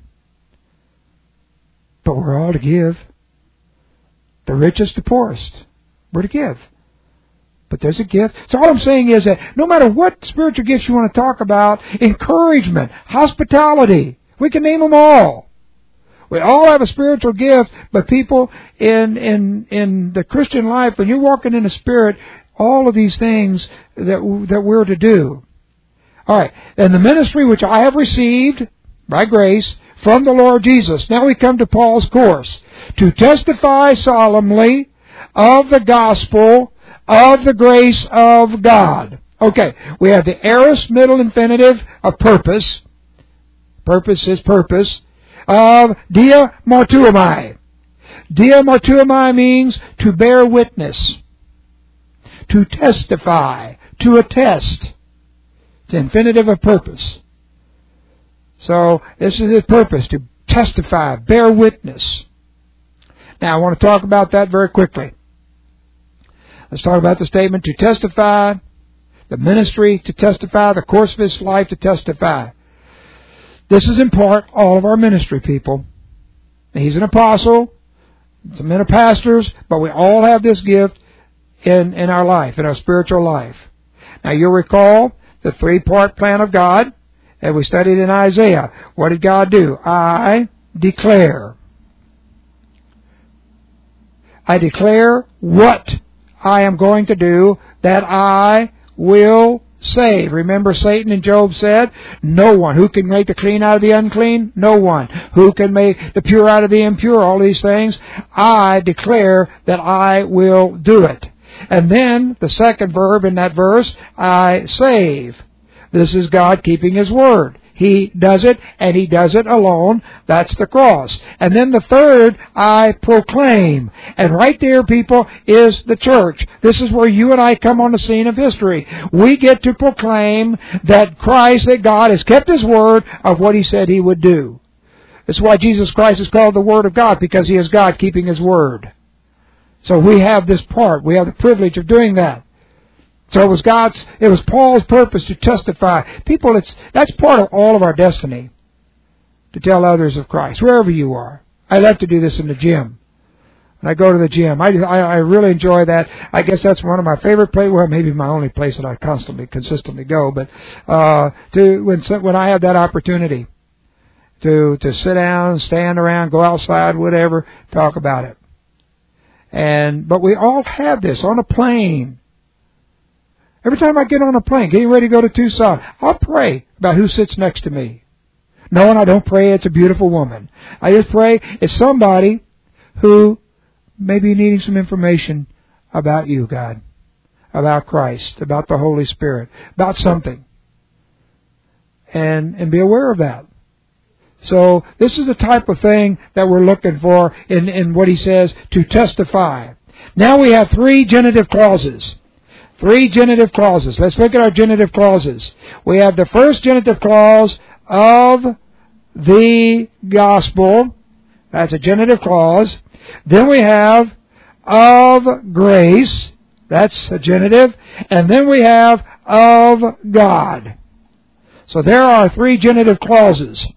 But we're all to give. The richest, the poorest. We're to give. But there's a gift. So all I'm saying is that no matter what spiritual gifts you want to talk about, encouragement, hospitality, we can name them all. We all have a spiritual gift, but people in the Christian life, when you're walking in the Spirit, all of these things that we're to do. All right. And the ministry which I have received by grace from the Lord Jesus. Now we come to Paul's course. To testify solemnly of the gospel of the grace of God. Okay. We have the aorist middle infinitive of purpose. Purpose is purpose. Of dia martuomai. Dia martuomai means to bear witness. To testify. To attest. It's infinitive of purpose. So, this is his purpose, to testify, bear witness. Now, I want to talk about that very quickly. Let's talk about the statement to testify, the ministry to testify, the course of his life to testify. This is in part all of our ministry, people. He's an apostle, some men are pastors, but we all have this gift in our life, in our spiritual life. Now, you'll recall the 3-part plan of God. And we studied in Isaiah. What did God do? I declare. I declare what I am going to do that I will save. Remember Satan and Job said, no one. Who can make the clean out of the unclean? No one. Who can make the pure out of the impure? All these things. I declare that I will do it. And then the second verb in that verse, I save. This is God keeping His word. He does it, and He does it alone. That's the cross. And then the third, I proclaim. And right there, people, is the church. This is where you and I come on the scene of history. We get to proclaim that Christ, that God has kept His word of what He said He would do. That's why Jesus Christ is called the Word of God, because He is God keeping His word. So we have this part. We have the privilege of doing that. So it was Paul's purpose to testify. People, that's part of all of our destiny, to tell others of Christ, wherever you are. I love to do this in the gym. When I go to the gym, I really enjoy that. I guess that's one of my favorite places. Well, maybe my only place that I consistently go. But when I have that opportunity to sit down, stand around, go outside, whatever, talk about it. But we all have this on a plane. Every time I get on a plane, getting ready to go to Tucson, I'll pray about who sits next to me. No, and I don't pray it's a beautiful woman. I just pray it's somebody who may be needing some information about you, God, about Christ, about the Holy Spirit, about something. And be aware of that. So this is the type of thing that we're looking for in what he says, to testify. Now we have 3 genitive clauses. 3 genitive clauses. Let's look at our genitive clauses. We have the first genitive clause, of the gospel. That's a genitive clause. Then we have of grace. That's a genitive. And then we have of God. So there are 3 genitive clauses.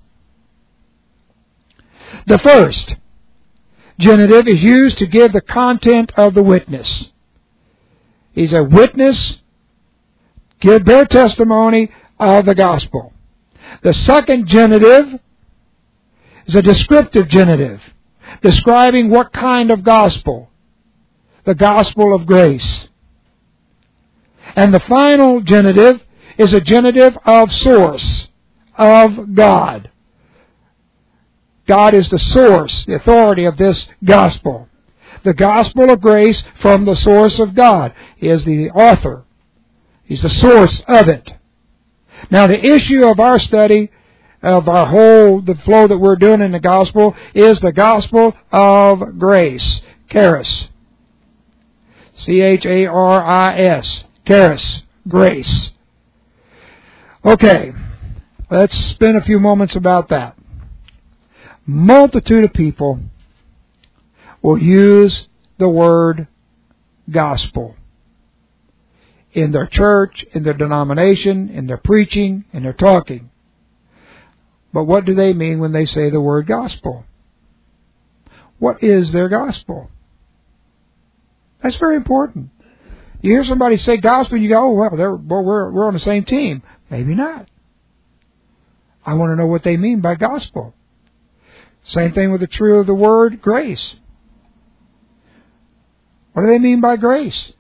The first genitive is used to give the content of the witness. He's a witness, give their testimony of the gospel. The second genitive is a descriptive genitive, describing what kind of gospel, the gospel of grace. And the final genitive is a genitive of source, of God. God is the source, the authority of this gospel. The gospel of grace from the source of God. He is the author. He's the source of it. Now the issue of our study, of the flow that we're doing in the gospel, is the gospel of grace. Charis. C-H-A-R-I-S. Charis. Grace. Okay. Let's spend a few moments about that. Multitude of people will use the word gospel in their church, in their denomination, in their preaching, in their talking. But what do they mean when they say the word gospel? What is their gospel? That's very important. You hear somebody say gospel, and you go, oh, well, we're on the same team. Maybe not. I want to know what they mean by gospel. Same thing with the word grace. What do they mean by grace?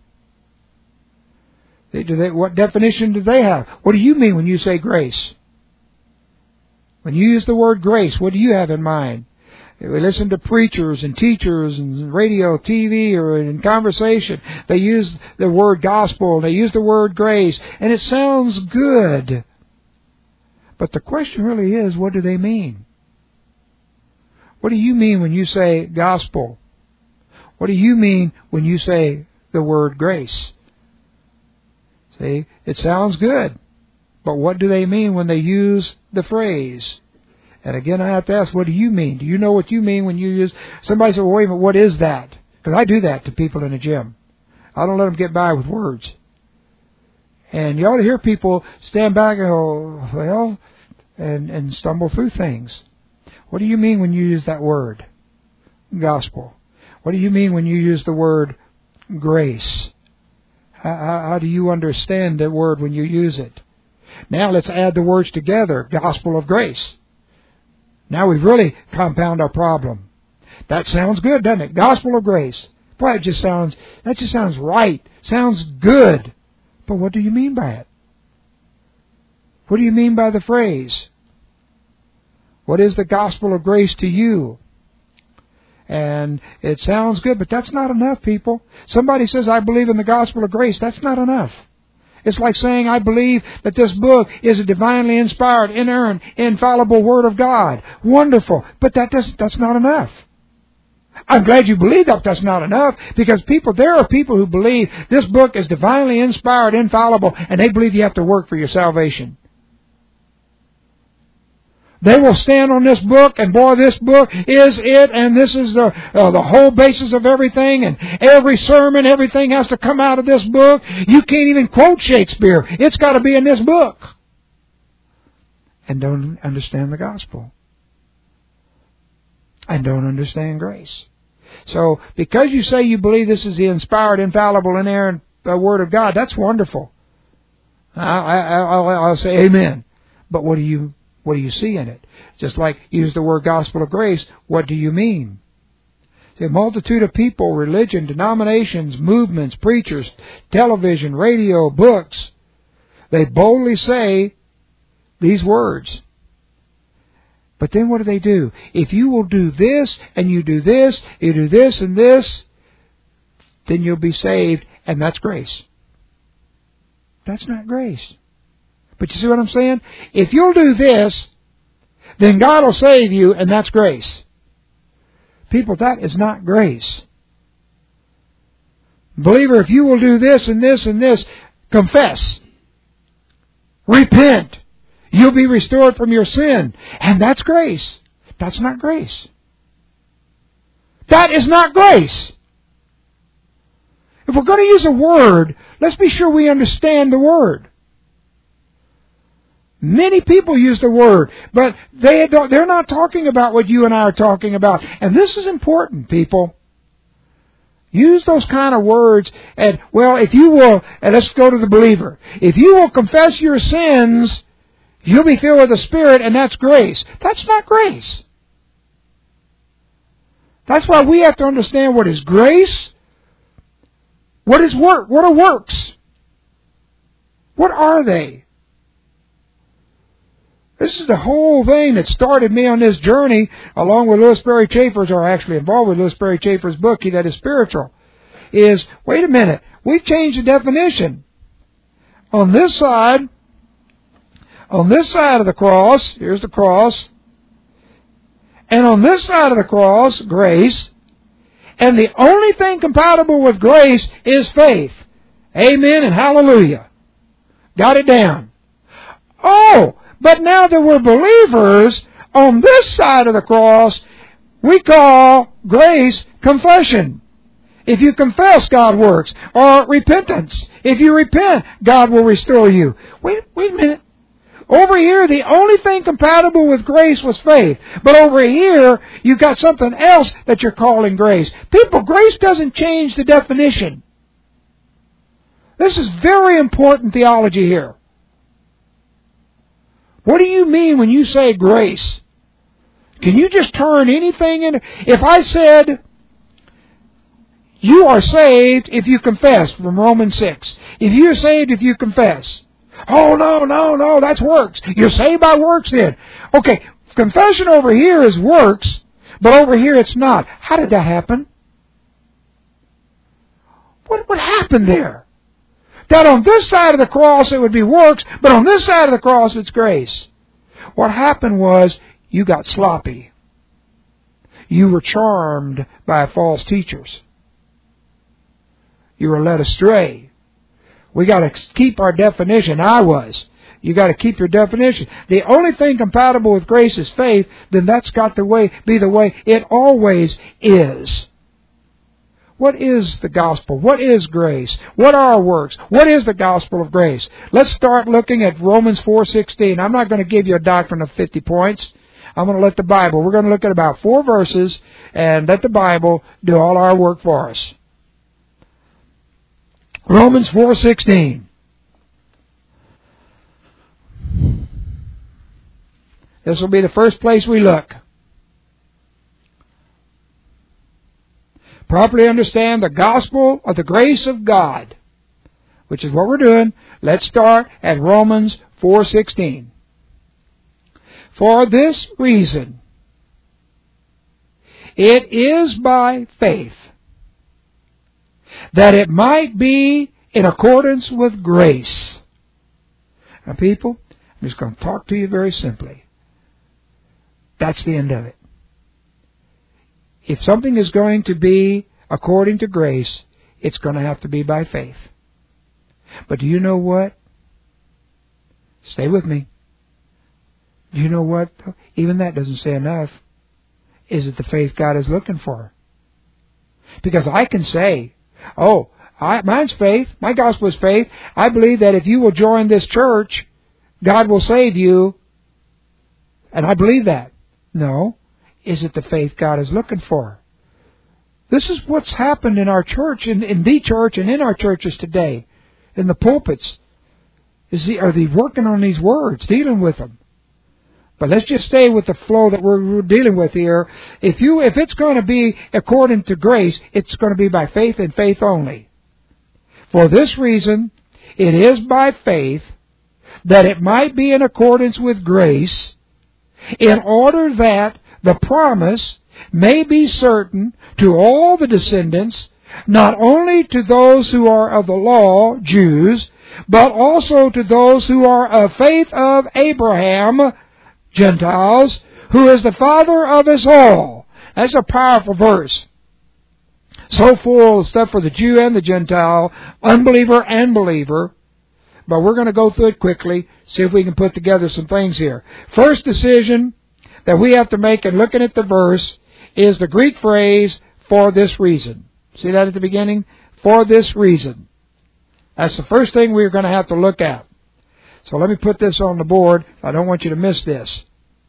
What definition do they have? What do you mean when you say grace? When you use the word grace, what do you have in mind? We listen to preachers and teachers and radio, TV, or in conversation. They use the word gospel, they use the word grace, and it sounds good. But the question really is, what do they mean? What do you mean when you say gospel? What do you mean when you say the word grace? See, it sounds good. But what do they mean when they use the phrase? And again, I have to ask, what do you mean? Do you know what you mean when you use... Somebody says, well, wait a minute, what is that? Because I do that to people in the gym. I don't let them get by with words. And you ought to hear people stand back and go, well, and stumble through things. What do you mean when you use that word? Gospel. What do you mean when you use the word grace? How do you understand that word when you use it? Now let's add the words together. Gospel of grace. Now we've really compounded our problem. That sounds good, doesn't it? Gospel of grace. Boy, that just sounds right. Sounds good. But what do you mean by it? What do you mean by the phrase? What is the gospel of grace to you? And it sounds good, but that's not enough, people. Somebody says, I believe in the gospel of grace. That's not enough. It's like saying, I believe that this book is a divinely inspired, inerrant, infallible Word of God. Wonderful. But that's not enough. I'm glad you believe that that's not enough, because there are people who believe this book is divinely inspired, infallible, and they believe you have to work for your salvation. They will stand on this book, and boy, this book is it, and this is the whole basis of everything, and every sermon, everything has to come out of this book. You can't even quote Shakespeare. It's got to be in this book. And don't understand the gospel. And don't understand grace. So, because you say you believe this is the inspired, infallible, inerrant Word of God, that's wonderful. I'll say amen. But what do you see in it? Just like use the word gospel of grace, what do you mean? See, a multitude of people, religion, denominations, movements, preachers, television, radio, books, they boldly say these words. But then what do? If you will do this, and you do this, you do this and this, then you'll be saved, and that's grace. That's not grace. But you see what I'm saying? If you'll do this, then God will save you, and that's grace. People, that is not grace. Believer, if you will do this and this and this, confess, repent, you'll be restored from your sin. And that's grace. That's not grace. That is not grace. If we're going to use a word, let's be sure we understand the word. Many people use the word, but they're not talking about what you and I are talking about. And this is important, people. Use those kind of words. And, well, if you will, and let's go to the believer. If you will confess your sins, you'll be filled with the Spirit, and that's grace. That's not grace. That's why we have to understand what is grace, what is work, what are works. What are they? This is the whole thing that started me on this journey, along with Louis Berry Chafer's, or actually involved with Louis Berry Chafer's book, He That Is Spiritual, is, wait a minute, we've changed the definition. On this side of the cross, here's the cross, and on this side of the cross, grace, and the only thing compatible with grace is faith. Amen and hallelujah. Got it down. Oh! But now that we're believers, on this side of the cross, we call grace confession. If you confess, God works. Or repentance. If you repent, God will restore you. Wait a minute. Over here, the only thing compatible with grace was faith. But over here, you've got something else that you're calling grace. People, grace doesn't change the definition. This is very important theology here. What do you mean when you say grace? Can you just turn anything into... If I said, you are saved if you confess, from Romans 6. If you're saved if you confess. Oh, no, that's works. You're saved by works then. Okay, confession over here is works, but over here it's not. How did that happen? What happened there? That on this side of the cross it would be works, but on this side of the cross it's grace. What happened was you got sloppy. You were charmed by false teachers. You were led astray. We got to keep our definition. I was. You got to keep your definition. The only thing compatible with grace is faith. Then that's got to be the way it always is. What is the gospel? What is grace? What are our works? What is the gospel of grace? Let's start looking at Romans 4:16. I'm not going to give you a doctrine of 50 points. I'm going to let the Bible. We're going to look at about 4 verses and let the Bible do all our work for us. Romans 4:16. This will be the first place we look. Properly understand the gospel of the grace of God, which is what we're doing. Let's start at Romans 4:16. For this reason, it is by faith that it might be in accordance with grace. Now, people, I'm just going to talk to you very simply. That's the end of it. If something is going to be according to grace, it's going to have to be by faith. But do you know what? Stay with me. Do you know what? Even that doesn't say enough. Is it the faith God is looking for? Because I can say, mine's faith. My gospel is faith. I believe that if you will join this church, God will save you. And I believe that. No. Is it the faith God is looking for? This is what's happened in our church, in the church and in our churches today, in the pulpits. Are they working on these words, dealing with them? But let's just stay with the flow that we're dealing with here. If it's going to be according to grace, it's going to be by faith and faith only. For this reason, it is by faith that it might be in accordance with grace, in order that the promise may be certain to all the descendants, not only to those who are of the law, Jews, but also to those who are of faith of Abraham, Gentiles, who is the father of us all. That's a powerful verse. So full of stuff for the Jew and the Gentile, unbeliever and believer. But we're going to go through it quickly, see if we can put together some things here. First decision that we have to make in looking at the verse is the Greek phrase, for this reason. See that at the beginning? For this reason. That's the first thing we're going to have to look at. So let me put this on the board. I don't want you to miss this.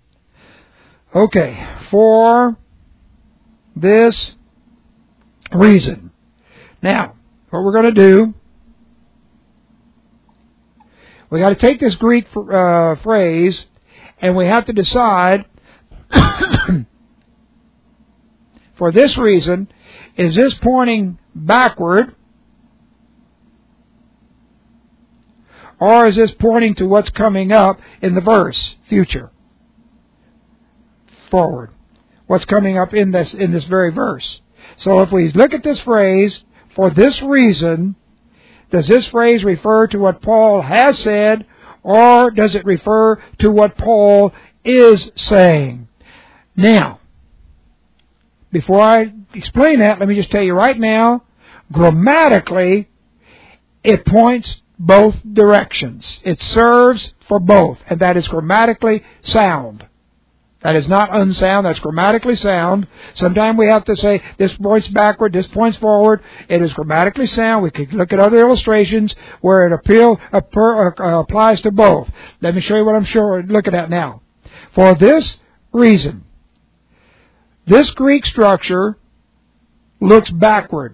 Okay, for this reason. Now, what we're going to do, we got to take this Greek phrase, and we have to decide, for this reason, is this pointing backward, or is this pointing to what's coming up in the verse, future? Forward. What's coming up in this very verse. So if we look at this phrase, for this reason, does this phrase refer to what Paul has said, or does it refer to what Paul is saying? Now, before I explain that, let me just tell you right now, grammatically, it points both directions. It serves for both, and that is grammatically sound. That is not unsound, that's grammatically sound. Sometimes we have to say, this points backward, this points forward. It is grammatically sound. We could look at other illustrations where it applies to both. Let me show you what I'm looking at now. For this reason, this Greek structure looks backward.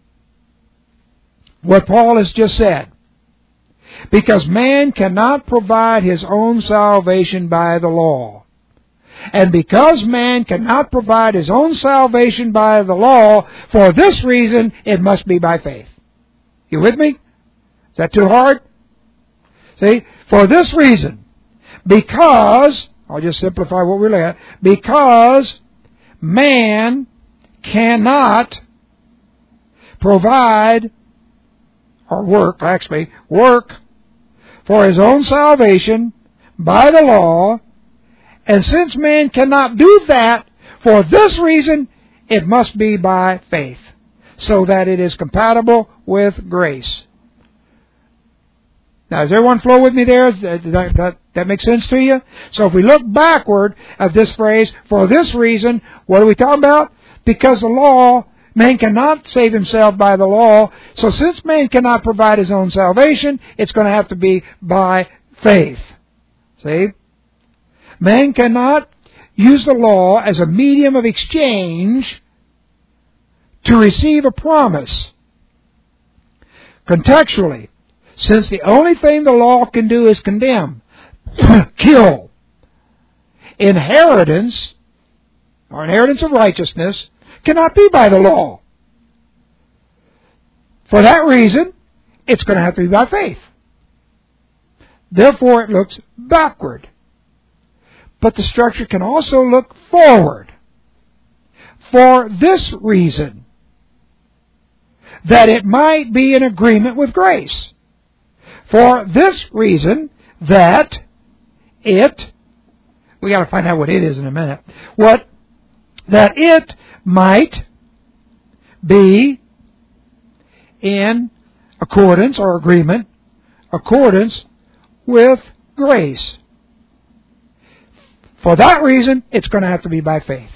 What Paul has just said. Because man cannot provide his own salvation by the law. And because man cannot provide his own salvation by the law, for this reason, it must be by faith. You with me? Is that too hard? See? For this reason, because, I'll just simplify what we're looking at, because man cannot provide, or work for his own salvation by the law, and since man cannot do that, for this reason, it must be by faith, so that it is compatible with grace. Now, does everyone flow with me there? Does that make sense to you? So if we look backward at this phrase, for this reason, what are we talking about? Because the law, man cannot save himself by the law, so since man cannot provide his own salvation, it's going to have to be by faith. See? Man cannot use the law as a medium of exchange to receive a promise. Contextually, since the only thing the law can do is condemn, kill, inheritance, or inheritance of righteousness, cannot be by the law. For that reason, it's going to have to be by faith. Therefore, it looks backward. But the structure can also look forward. For this reason, that it might be in agreement with grace. For this reason, that it, we got to find out what it is in a minute, that it might be in accordance or agreement, accordance with grace. For that reason, it's going to have to be by faith.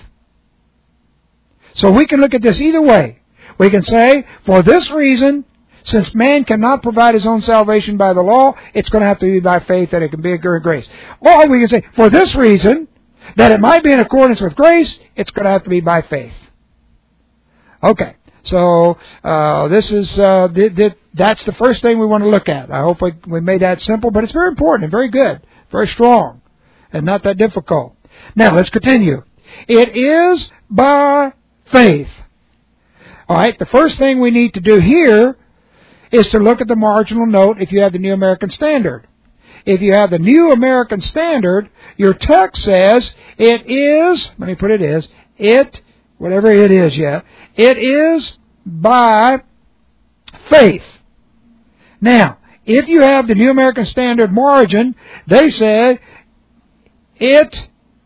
So we can look at this either way. We can say, for this reason, since man cannot provide his own salvation by the law, it's going to have to be by faith that it can be a grace. Or we can say, for this reason, that it might be in accordance with grace, it's going to have to be by faith. Okay, so this is that's the first thing we want to look at. I hope we made that simple, but it's very important and very good, very strong, and not that difficult. Now, let's continue. It is by faith. All right, the first thing we need to do here is to look at the marginal note if you have the New American Standard. If you have the New American Standard, your text says it is, let me put it as, whatever it is yet, it is by faith. Now, if you have the New American Standard margin, they say it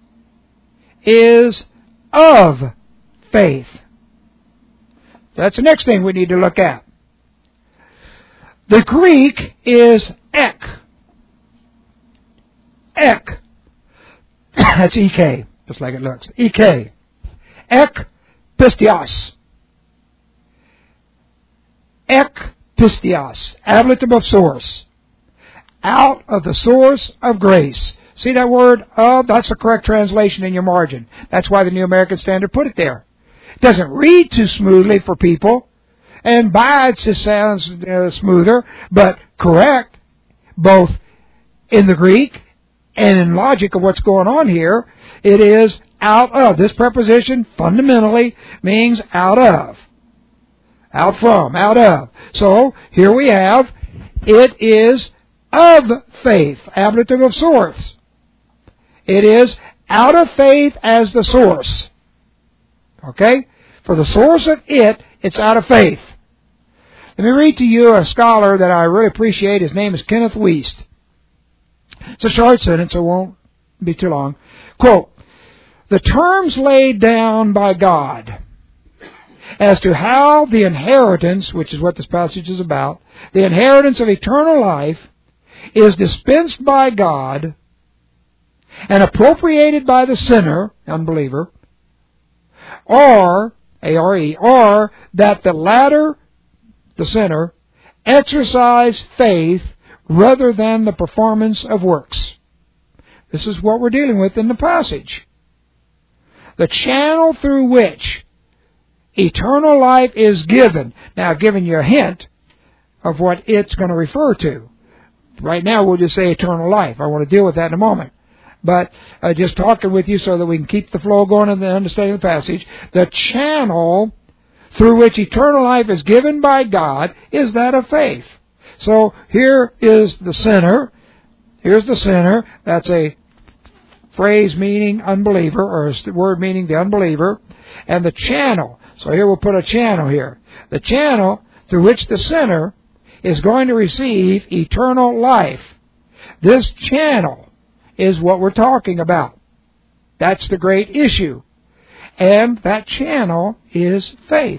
is of faith. That's the next thing we need to look at. The Greek is ek. Ek. That's ek, just like it looks. Ek. Ek pistios. Ek pistios. Ablative of source. Out of the source of grace. See that word of? That's the correct translation in your margin. That's why the New American Standard put it there. It doesn't read too smoothly for people. And by it just sounds smoother, but correct, both in the Greek and in logic of what's going on here. It is out of. This preposition fundamentally means out of. Out from, out of. So, here we have, it is of faith, ablative of source. It is out of faith as the source. Okay? For the source of it, it's out of faith. Let me read to you a scholar that I really appreciate. His name is Kenneth Wuest. It's a short sentence, so it won't be too long. Quote, the terms laid down by God as to how the inheritance, which is what this passage is about, the inheritance of eternal life is dispensed by God and appropriated by the sinner, unbeliever, or, A-R-E, or that the latter, the sinner, exercise faith rather than the performance of works. This is what we're dealing with in the passage. The channel through which eternal life is given. Now, I've given you a hint of what it's going to refer to. Right now, we'll just say eternal life. I want to deal with that in a moment. But just talking with you so that we can keep the flow going and the understanding of the passage. The channel through which eternal life is given by God is that of faith. So here is the sinner. Here's the sinner. That's a phrase meaning unbeliever, or a word meaning the unbeliever. And the channel. So here we'll put a channel here. The channel through which the sinner is going to receive eternal life. This channel is what we're talking about. That's the great issue. And that channel is faith.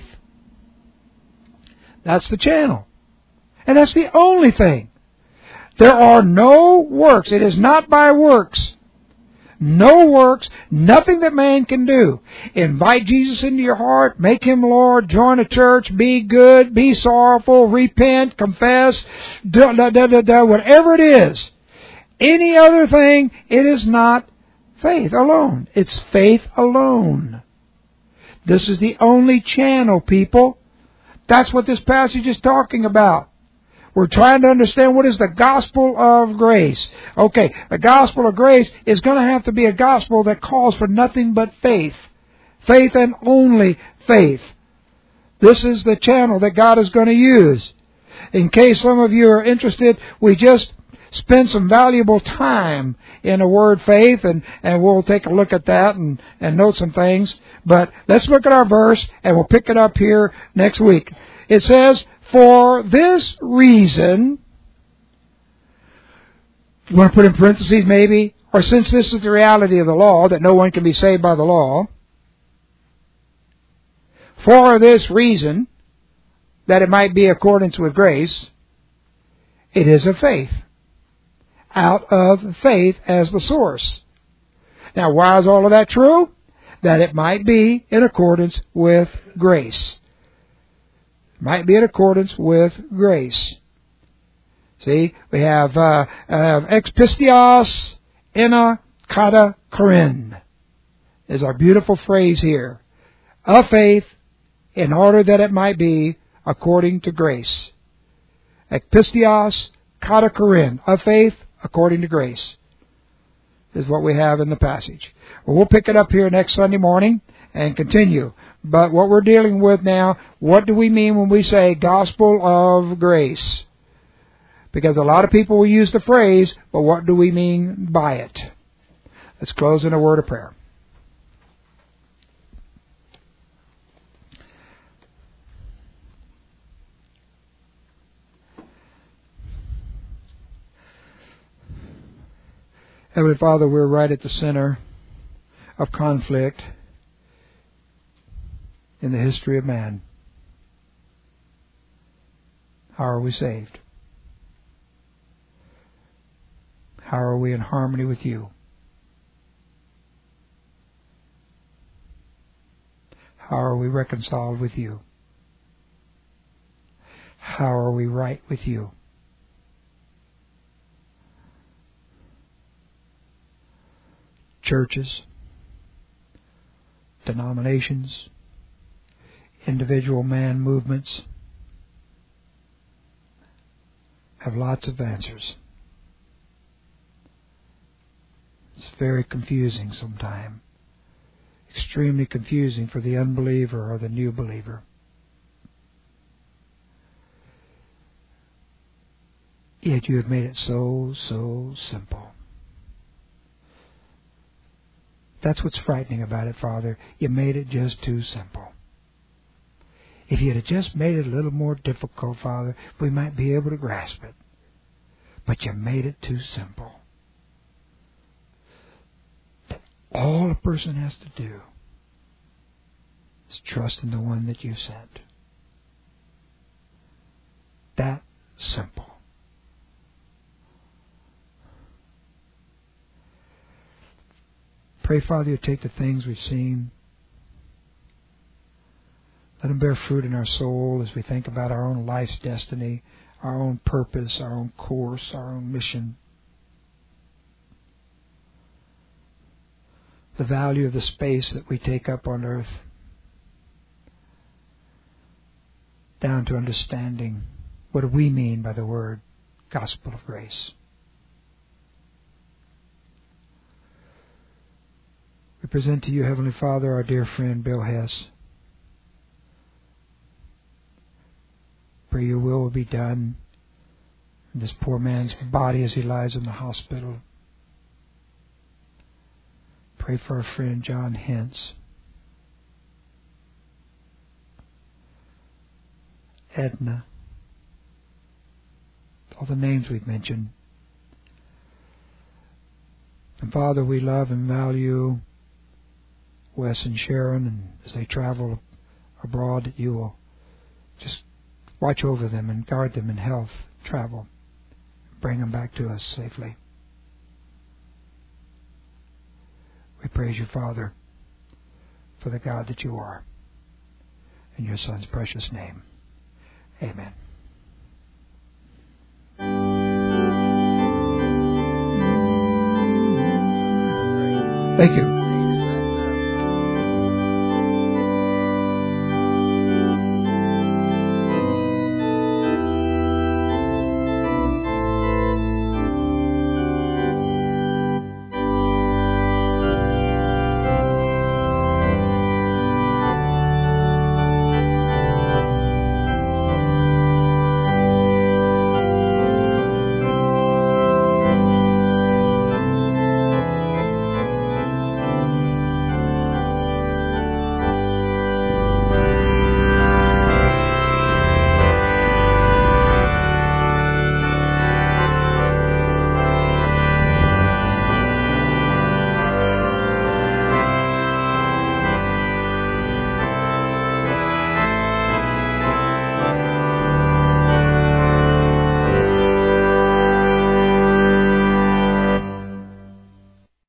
That's the channel. And that's the only thing. There are no works. It is not by works. No works, nothing that man can do. Invite Jesus into your heart, make Him Lord, join a church, be good, be sorrowful, repent, confess, whatever it is. Any other thing, it is not faith alone. It's faith alone. This is the only channel, people. That's what this passage is talking about. We're trying to understand what is the gospel of grace. Okay, the gospel of grace is going to have to be a gospel that calls for nothing but faith. Faith and only faith. This is the channel that God is going to use. In case some of you are interested, we just spend some valuable time in the word faith, and we'll take a look at that and note some things. But let's look at our verse, and we'll pick it up here next week. It says, for this reason, you want to put in parentheses maybe, or since this is the reality of the law, that no one can be saved by the law, for this reason, that it might be accordance with grace, it is of faith. Out of faith as the source. Now, why is all of that true? That it might be in accordance with grace. Might be in accordance with grace. See, we have ex pistios ena kata korin is our beautiful phrase here. Of faith, in order that it might be according to grace. Ex pistios kata korin, of faith according to grace, is what we have in the passage. Well, we'll pick it up here next Sunday morning and continue. But what we're dealing with now, what do we mean when we say gospel of grace? Because a lot of people will use the phrase, but what do we mean by it? Let's close in a word of prayer. Heavenly Father, we're right at the center of conflict in the history of man. How are we saved? How are we in harmony with you? How are we reconciled with you? How are we right with you? Churches, denominations, individual man movements have lots of answers. It's very confusing sometimes. Extremely confusing for the unbeliever or the new believer. Yet you have made it so simple. That's what's frightening about it, Father. You made it just too simple. If you had just made it a little more difficult, Father, we might be able to grasp it. But you made it too simple. All a person has to do is trust in the one that you sent. That simple. Pray, Father, you take the things we've seen. Let them bear fruit in our soul as we think about our own life's destiny, our own purpose, our own course, our own mission. The value of the space that we take up on earth, down to understanding what do we mean by the word gospel of grace. We present to you, Heavenly Father, our dear friend Bill Hess. Pray your will be done in this poor man's body as he lies in the hospital. Pray for our friend John Hentz. Edna. All the names we've mentioned. And Father, we love and value Wes and Sharon, and as they travel abroad, that you will just watch over them and guard them in health, travel, bring them back to us safely. We praise you, Father, for the God that you are. In your Son's precious name. Amen. Thank you.